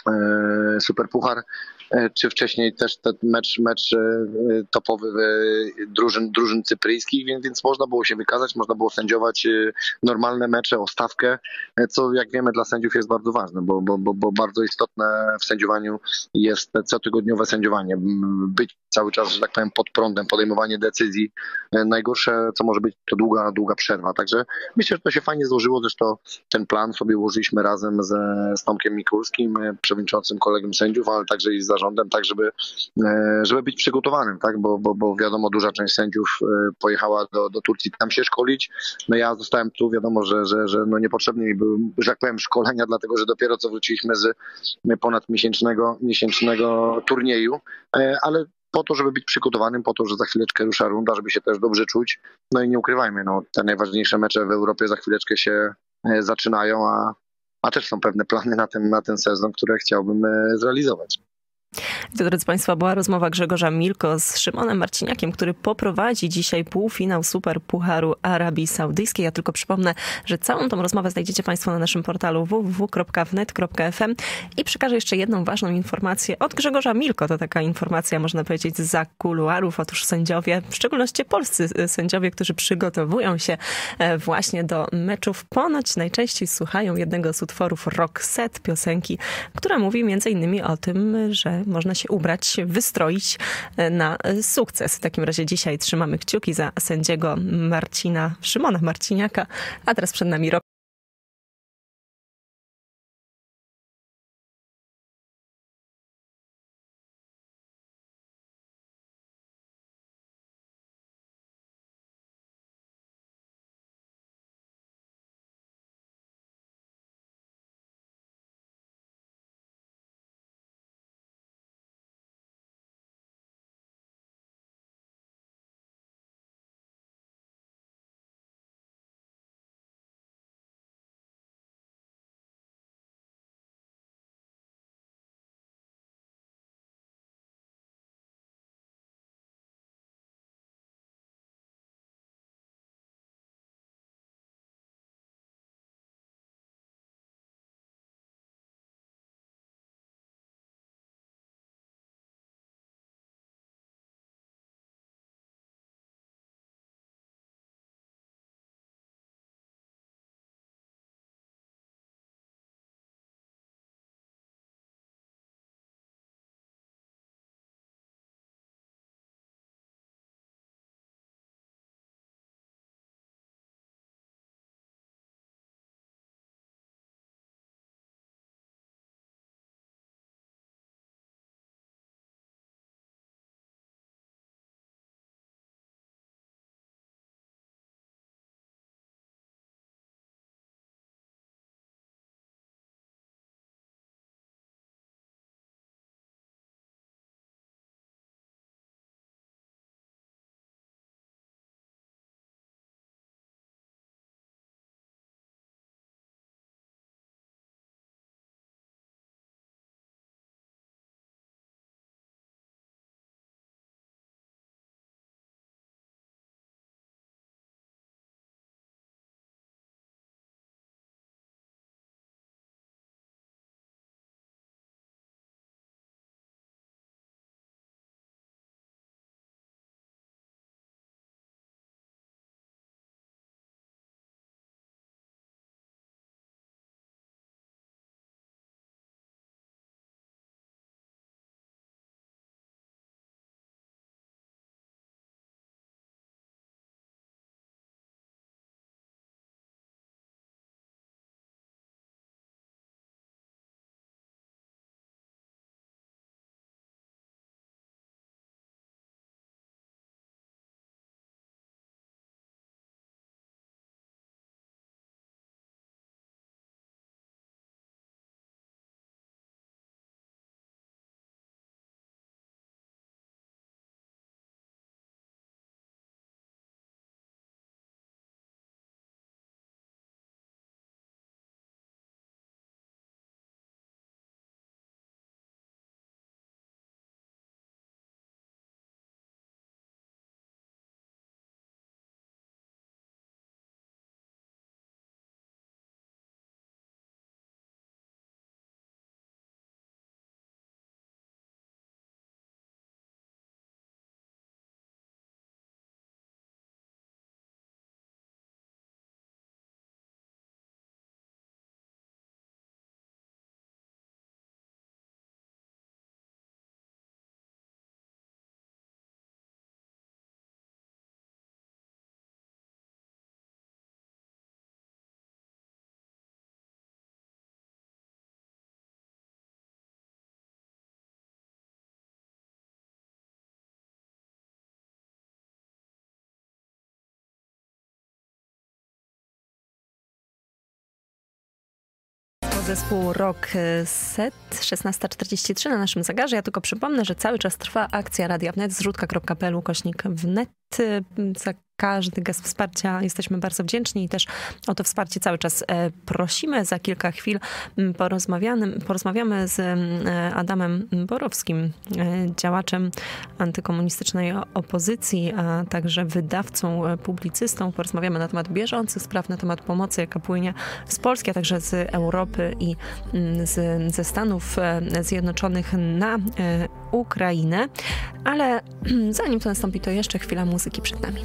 Superpuchar, e, czy wcześniej też ten mecz, mecz e, topowy e, drużyn, drużyn cypryjskich, więc, więc można było się wykazać, można było sędziować e, normalne mecze o stawkę, e, co jak wiemy dla sędziów jest bardzo ważne, bo, bo, bo, bo bardzo istotne w sędziowaniu jest cotygodniowe sędziowanie. Być cały czas, że tak powiem, pod prądem, podejmowanie decyzji. E, najgorsze, co może być, to długa, długa przerwa. Także myślę, że to się fajnie złożyło, zresztą ten plan sobie ułożyliśmy razem ze, z Tomkiem Mikulskim, przewodniczącym kolegium sędziów, ale także i z zarządem, tak żeby, żeby być przygotowanym, tak? Bo, bo, bo wiadomo, duża część sędziów pojechała do, do Turcji tam się szkolić. No ja zostałem tu, wiadomo, że, że, że no niepotrzebne mi były, że tak powiem, szkolenia, dlatego że dopiero co wróciliśmy z ponad miesięcznego, miesięcznego turnieju, ale po to, żeby być przygotowanym, po to, że za chwileczkę rusza runda, żeby się też dobrze czuć. No i nie ukrywajmy, no, te najważniejsze mecze w Europie za chwileczkę się zaczynają, a A też są pewne plany na ten, na ten sezon, które chciałbym zrealizować. To, drodzy Państwo, była rozmowa Grzegorza Milko z Szymonem Marciniakiem, który poprowadzi dzisiaj półfinał Superpucharu Arabii Saudyjskiej. Ja tylko przypomnę, że całą tą rozmowę znajdziecie Państwo na naszym portalu w w w kropka wnet kropka f m i przekażę jeszcze jedną ważną informację od Grzegorza Milko. To taka informacja, można powiedzieć, zza kuluarów. Otóż sędziowie, w szczególności polscy sędziowie, którzy przygotowują się właśnie do meczów, ponoć najczęściej słuchają jednego z utworów Rock Set, piosenki, która mówi między innymi o tym, że można się ubrać, wystroić na sukces. W takim razie dzisiaj trzymamy kciuki za sędziego Marcina, Szymona Marciniaka, a teraz przed nami rok. Zespół Rock Set, szesnasta czterdzieści trzy na naszym zegarze. Ja tylko przypomnę, że cały czas trwa akcja Radia Wnet, zrzutka kropka pe el ukośnik wnet. Za każdy gest wsparcia jesteśmy bardzo wdzięczni i też o to wsparcie cały czas prosimy. Za kilka chwil porozmawiamy z Adamem Borowskim, działaczem antykomunistycznej opozycji, a także wydawcą, publicystą. Porozmawiamy na temat bieżących spraw, na temat pomocy, jaka płynie z Polski, a także z Europy i z, ze Stanów Zjednoczonych na Ukrainę. Ale zanim to nastąpi, to jeszcze chwila muzyki przed nami.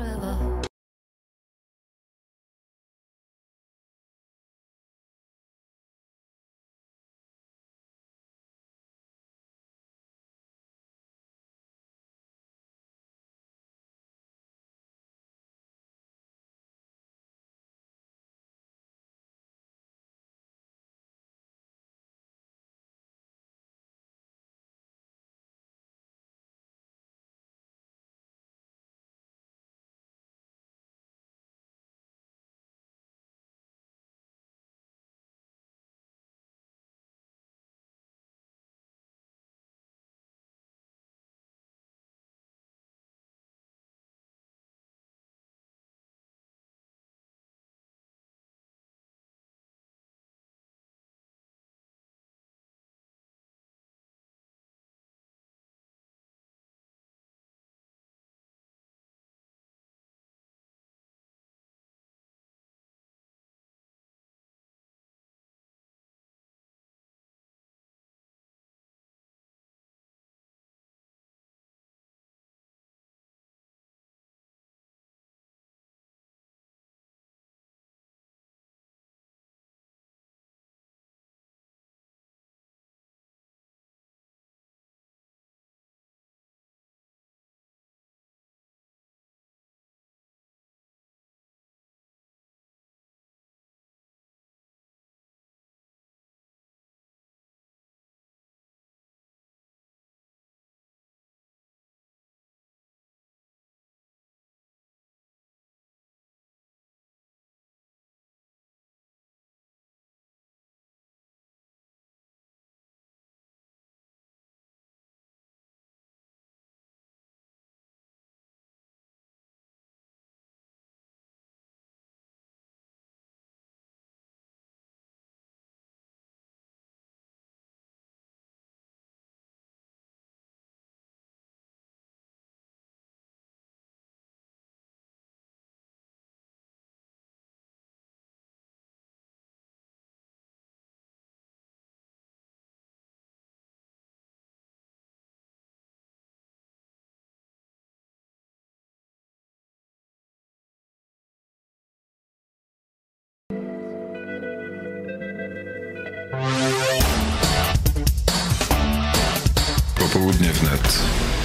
Popołudnie wnet.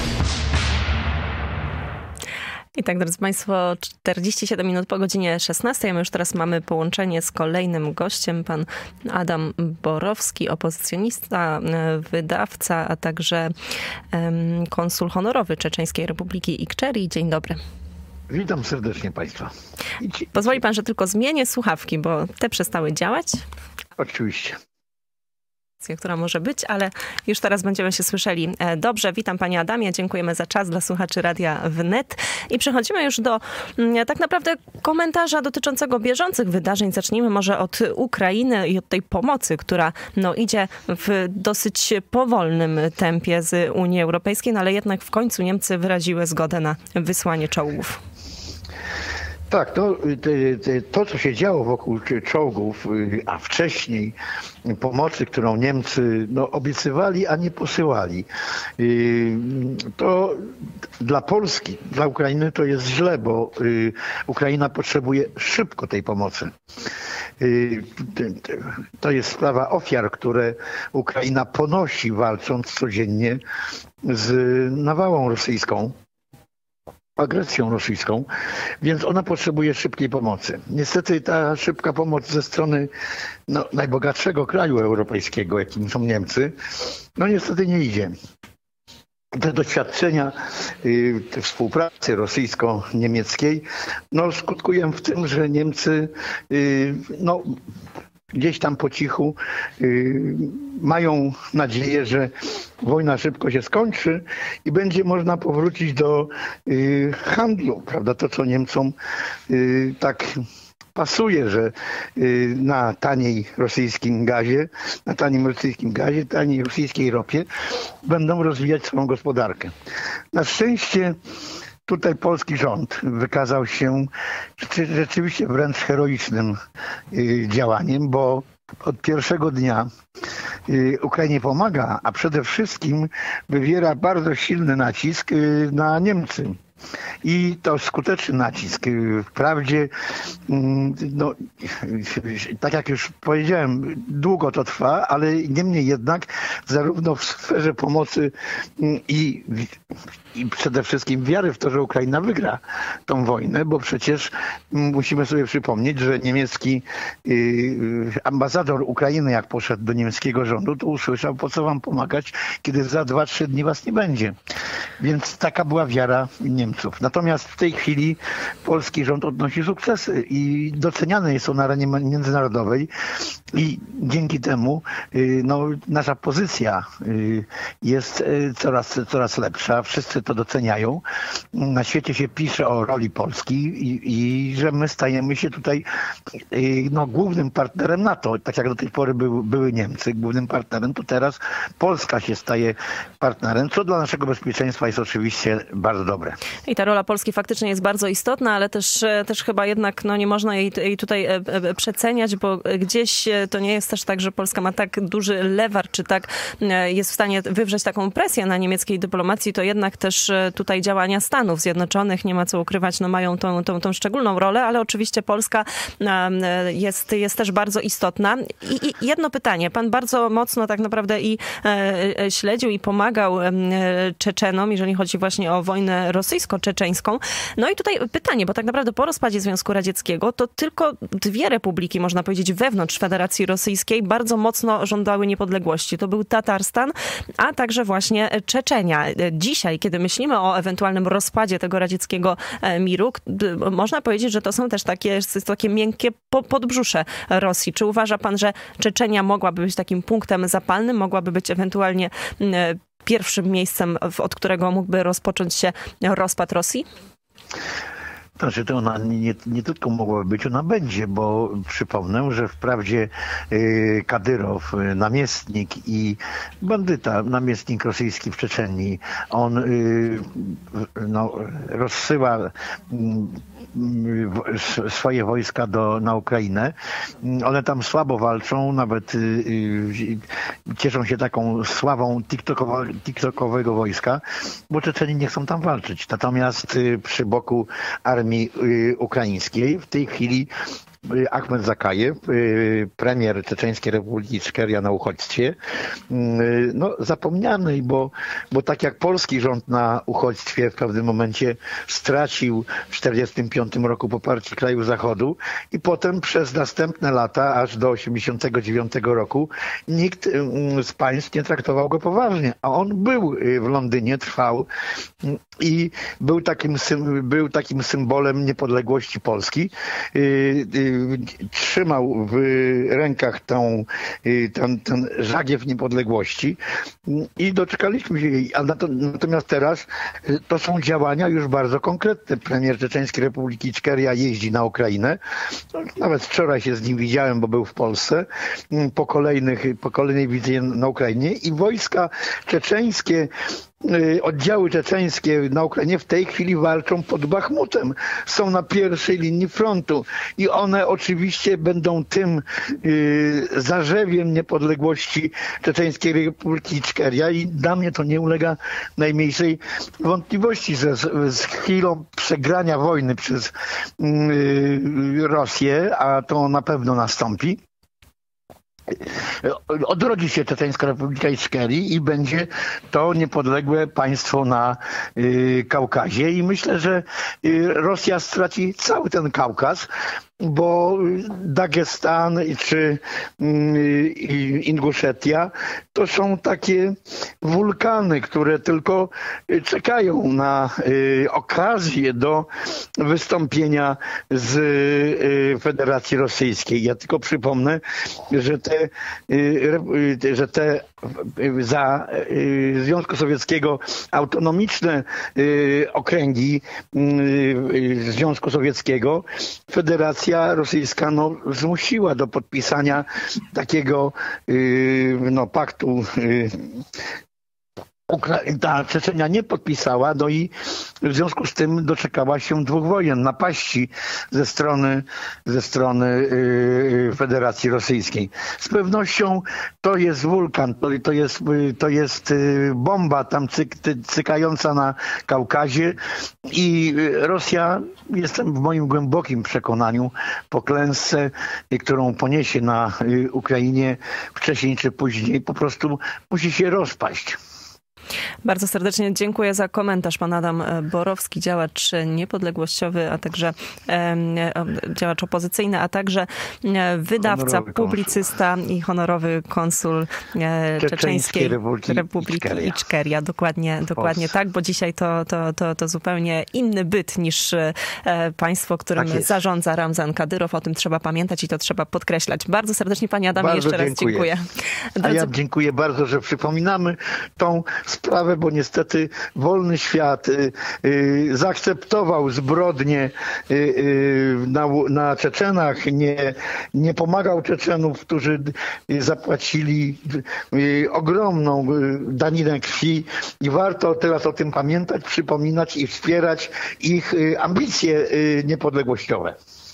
I tak, drodzy Państwo, czterdzieści siedem minut po godzinie szesnastej, a my już teraz mamy połączenie z kolejnym gościem, pan Adam Borowski, opozycjonista, wydawca, a także um, konsul honorowy Czeczeńskiej Republiki Ikczerii. Dzień dobry. Witam serdecznie Państwa. Pozwoli pan, że tylko zmienię słuchawki, bo te przestały działać. Oczywiście. Która może być, ale już teraz będziemy się słyszeli dobrze. Witam Panie Adamie, dziękujemy za czas dla słuchaczy Radia Wnet. I przechodzimy już do tak naprawdę komentarza dotyczącego bieżących wydarzeń. Zacznijmy może od Ukrainy i od tej pomocy, która no, idzie w dosyć powolnym tempie z Unii Europejskiej, no, ale jednak w końcu Niemcy wyraziły zgodę na wysłanie czołgów. Tak, to, to co się działo wokół czołgów, a wcześniej pomocy, którą Niemcy no, obiecywali, a nie posyłali, to dla Polski, dla Ukrainy to jest źle, bo Ukraina potrzebuje szybko tej pomocy. To jest sprawa ofiar, które Ukraina ponosi, walcząc codziennie z nawałą rosyjską, agresją rosyjską, więc ona potrzebuje szybkiej pomocy. Niestety ta szybka pomoc ze strony no, najbogatszego kraju europejskiego, jakim są Niemcy, no niestety nie idzie. Te doświadczenia te współpracy rosyjsko-niemieckiej no, skutkują w tym, że Niemcy no, gdzieś tam po cichu y, mają nadzieję, że wojna szybko się skończy i będzie można powrócić do y, handlu, prawda? To, co Niemcom y, tak pasuje, że y, na taniej rosyjskim gazie, na tanim rosyjskim gazie, taniej rosyjskiej ropie będą rozwijać swoją gospodarkę. Na szczęście tutaj polski rząd wykazał się rzeczywiście wręcz heroicznym y, działaniem, bo od pierwszego dnia y, Ukrainie pomaga, a przede wszystkim wywiera bardzo silny nacisk y, na Niemcy. I to skuteczny nacisk. Wprawdzie, no, tak jak już powiedziałem, długo to trwa, ale niemniej jednak zarówno w sferze pomocy i, i przede wszystkim wiary w to, że Ukraina wygra tą wojnę, bo przecież musimy sobie przypomnieć, że niemiecki ambasador Ukrainy, jak poszedł do niemieckiego rządu, to usłyszał, po co wam pomagać, kiedy za dwa, trzy dni was nie będzie. Więc taka była wiara Niemców. Natomiast w tej chwili polski rząd odnosi sukcesy i doceniany jest on na arenie międzynarodowej i dzięki temu no, nasza pozycja jest coraz, coraz lepsza. Wszyscy to doceniają. Na świecie się pisze o roli Polski i, i że my stajemy się tutaj no, głównym partnerem NATO. Tak jak do tej pory był, były Niemcy głównym partnerem, to teraz Polska się staje partnerem, co dla naszego bezpieczeństwa jest oczywiście bardzo dobre. I ta rola Polski faktycznie jest bardzo istotna, ale też, też chyba jednak no, nie można jej, jej tutaj przeceniać, bo gdzieś to nie jest też tak, że Polska ma tak duży lewar, czy tak jest w stanie wywrzeć taką presję na niemieckiej dyplomacji, to jednak też tutaj działania Stanów Zjednoczonych, nie ma co ukrywać, no mają tą, tą, tą szczególną rolę, ale oczywiście Polska jest, jest też bardzo istotna. I, I jedno pytanie. Pan bardzo mocno tak naprawdę i e, śledził i pomagał e, Czeczenom, jeżeli chodzi właśnie o wojnę rosyjsko-czeczeńską. No i tutaj pytanie, bo tak naprawdę po rozpadzie Związku Radzieckiego to tylko dwie republiki, można powiedzieć, wewnątrz Federacji Rosyjskiej bardzo mocno żądały niepodległości. To był Tatarstan, a także właśnie Czeczenia. Dzisiaj, kiedy myślimy o ewentualnym rozpadzie tego radzieckiego miru, można powiedzieć, że to są też takie, takie miękkie podbrzusze Rosji. Czy uważa pan, że Czeczenia mogłaby być takim punktem zapalnym, mogłaby być ewentualnie pierwszym miejscem, od którego mógłby rozpocząć się rozpad Rosji? Znaczy to ona nie, nie tylko mogłaby być, ona będzie, bo przypomnę, że wprawdzie y, Kadyrow, namiestnik i bandyta, namiestnik rosyjski w Czeczenii, on y, no, rozsyła y, swoje wojska do, na Ukrainę. One tam słabo walczą, nawet y, y, cieszą się taką sławą tiktokowa, tiktokowego wojska, bo Czeczeni nie chcą tam walczyć. Natomiast y, przy boku armii ukraińskiej w tej chwili Achmed Zakajew, premier Czeczeńskiej Republiki Iczkeria na uchodźstwie, no zapomniany, bo, bo tak jak polski rząd na uchodźstwie w pewnym momencie stracił w tysiąc dziewięćset czterdziestym piątym roku poparcie krajów Zachodu i potem przez następne lata, aż do tysiąc dziewięćset osiemdziesiątego dziewiątego roku, nikt z państw nie traktował go poważnie, a on był w Londynie, trwał i był takim, był takim symbolem niepodległości Polski. Trzymał w rękach tą, ten, ten żagiew niepodległości i doczekaliśmy się jej. Natomiast teraz to są działania już bardzo konkretne. Premier Czeczeńskiej Republiki Iczkeria jeździ na Ukrainę. Nawet wczoraj się z nim widziałem, bo był w Polsce. Po, kolejnych, po kolejnej wizycie na Ukrainie i wojska czeczeńskie, oddziały czeczeńskie na Ukrainie w tej chwili walczą pod Bachmutem. Są na pierwszej linii frontu i one oczywiście będą tym y, zarzewiem niepodległości Czeczeńskiej Republiki Iczkeria i dla mnie to nie ulega najmniejszej wątpliwości, że z, z chwilą przegrania wojny przez y, Rosję, a to na pewno nastąpi, odrodzi się Czeczeńska Republika Iczkerii i będzie to niepodległe państwo na y, Kaukazie i myślę, że y, Rosja straci cały ten Kaukaz, bo Dagestan czy Inguszetia to są takie wulkany, które tylko czekają na okazję do wystąpienia z Federacji Rosyjskiej. Ja tylko przypomnę, że te, że te za Związku Sowieckiego autonomiczne okręgi Związku Sowieckiego Federacja Rosyjska no, zmusiła do podpisania takiego no, paktu. Ta Czeczenia nie podpisała, no i w związku z tym doczekała się dwóch wojen, napaści ze strony, ze strony yy, Federacji Rosyjskiej. Z pewnością to jest wulkan, to, to jest, to jest bomba tam cyk, cykająca na Kaukazie i Rosja, jestem w moim głębokim przekonaniu, po klęsce, którą poniesie na Ukrainie wcześniej czy później, po prostu musi się rozpaść. Bardzo serdecznie dziękuję za komentarz. Pan Adam Borowski, działacz niepodległościowy, a także e, działacz opozycyjny, a także wydawca, publicysta i honorowy konsul e, Czeczeńskiej Republiki, Republiki Iczkeria. Dokładnie, dokładnie tak, bo dzisiaj to, to, to, to zupełnie inny byt niż e, państwo, którym tak zarządza Ramzan Kadyrow. O tym trzeba pamiętać i to trzeba podkreślać. Bardzo serdecznie Panie Adamie bardzo jeszcze dziękuję. raz dziękuję. Drodzy... A ja dziękuję bardzo, że przypominamy tą sprawę, bo niestety wolny świat y, y, zaakceptował zbrodnie y, y, na, na Czeczenach, nie, nie pomagał Czeczenów, którzy y, zapłacili y, ogromną y, daninę krwi i warto teraz o tym pamiętać, przypominać i wspierać ich y, ambicje y, niepodległościowe.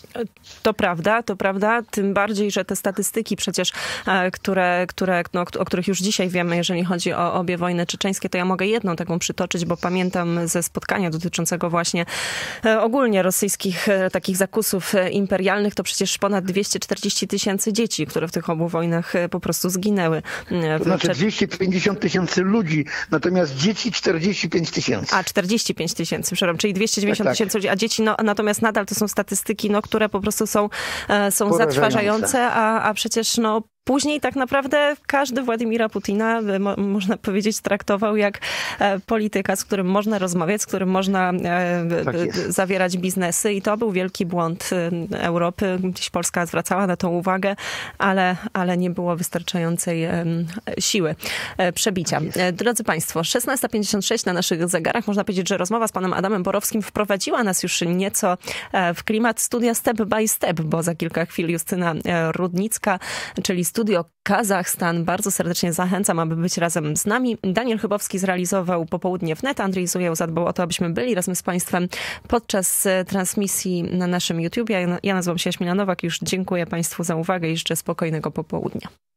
To prawda, to prawda, tym bardziej, że te statystyki przecież, które, które, no, o których już dzisiaj wiemy, jeżeli chodzi o obie wojny czeczeńskie, to ja mogę jedną taką przytoczyć, bo pamiętam ze spotkania dotyczącego właśnie ogólnie rosyjskich takich zakusów imperialnych, to przecież ponad dwieście czterdzieści tysięcy dzieci, które w tych obu wojnach po prostu zginęły. To znaczy dwieście pięćdziesiąt tysięcy ludzi, natomiast dzieci czterdzieści pięć tysięcy. A, czterdzieści pięć tysięcy, przepraszam, czyli dwieście dziewięćdziesiąt tysięcy tak, tak. ludzi, a dzieci, no, natomiast nadal to są statystyki, no, które po prostu są, są zatrważające, a, a przecież no później tak naprawdę każdy Władimira Putina, mo, można powiedzieć, traktował jak e, polityka, z którym można rozmawiać, z którym można e, tak zawierać biznesy i to był wielki błąd e, Europy. Dziś Polska zwracała na to uwagę, ale, ale nie było wystarczającej e, siły e, przebicia. E, drodzy Państwo, szesnasta pięćdziesiąt sześć na naszych zegarach. Można powiedzieć, że rozmowa z panem Adamem Borowskim wprowadziła nas już nieco e, w klimat studia Step by Step, bo za kilka chwil Justyna e, Rudnicka, czyli Studio Kazachstan. Bardzo serdecznie zachęcam, aby być razem z nami. Daniel Chybowski zrealizował Popołudnie wnet. Andrzej Zujał zadbał o to, abyśmy byli razem z Państwem podczas transmisji na naszym YouTubie. Ja nazywam się Jaśmina Nowak. Już dziękuję Państwu za uwagę i życzę spokojnego popołudnia.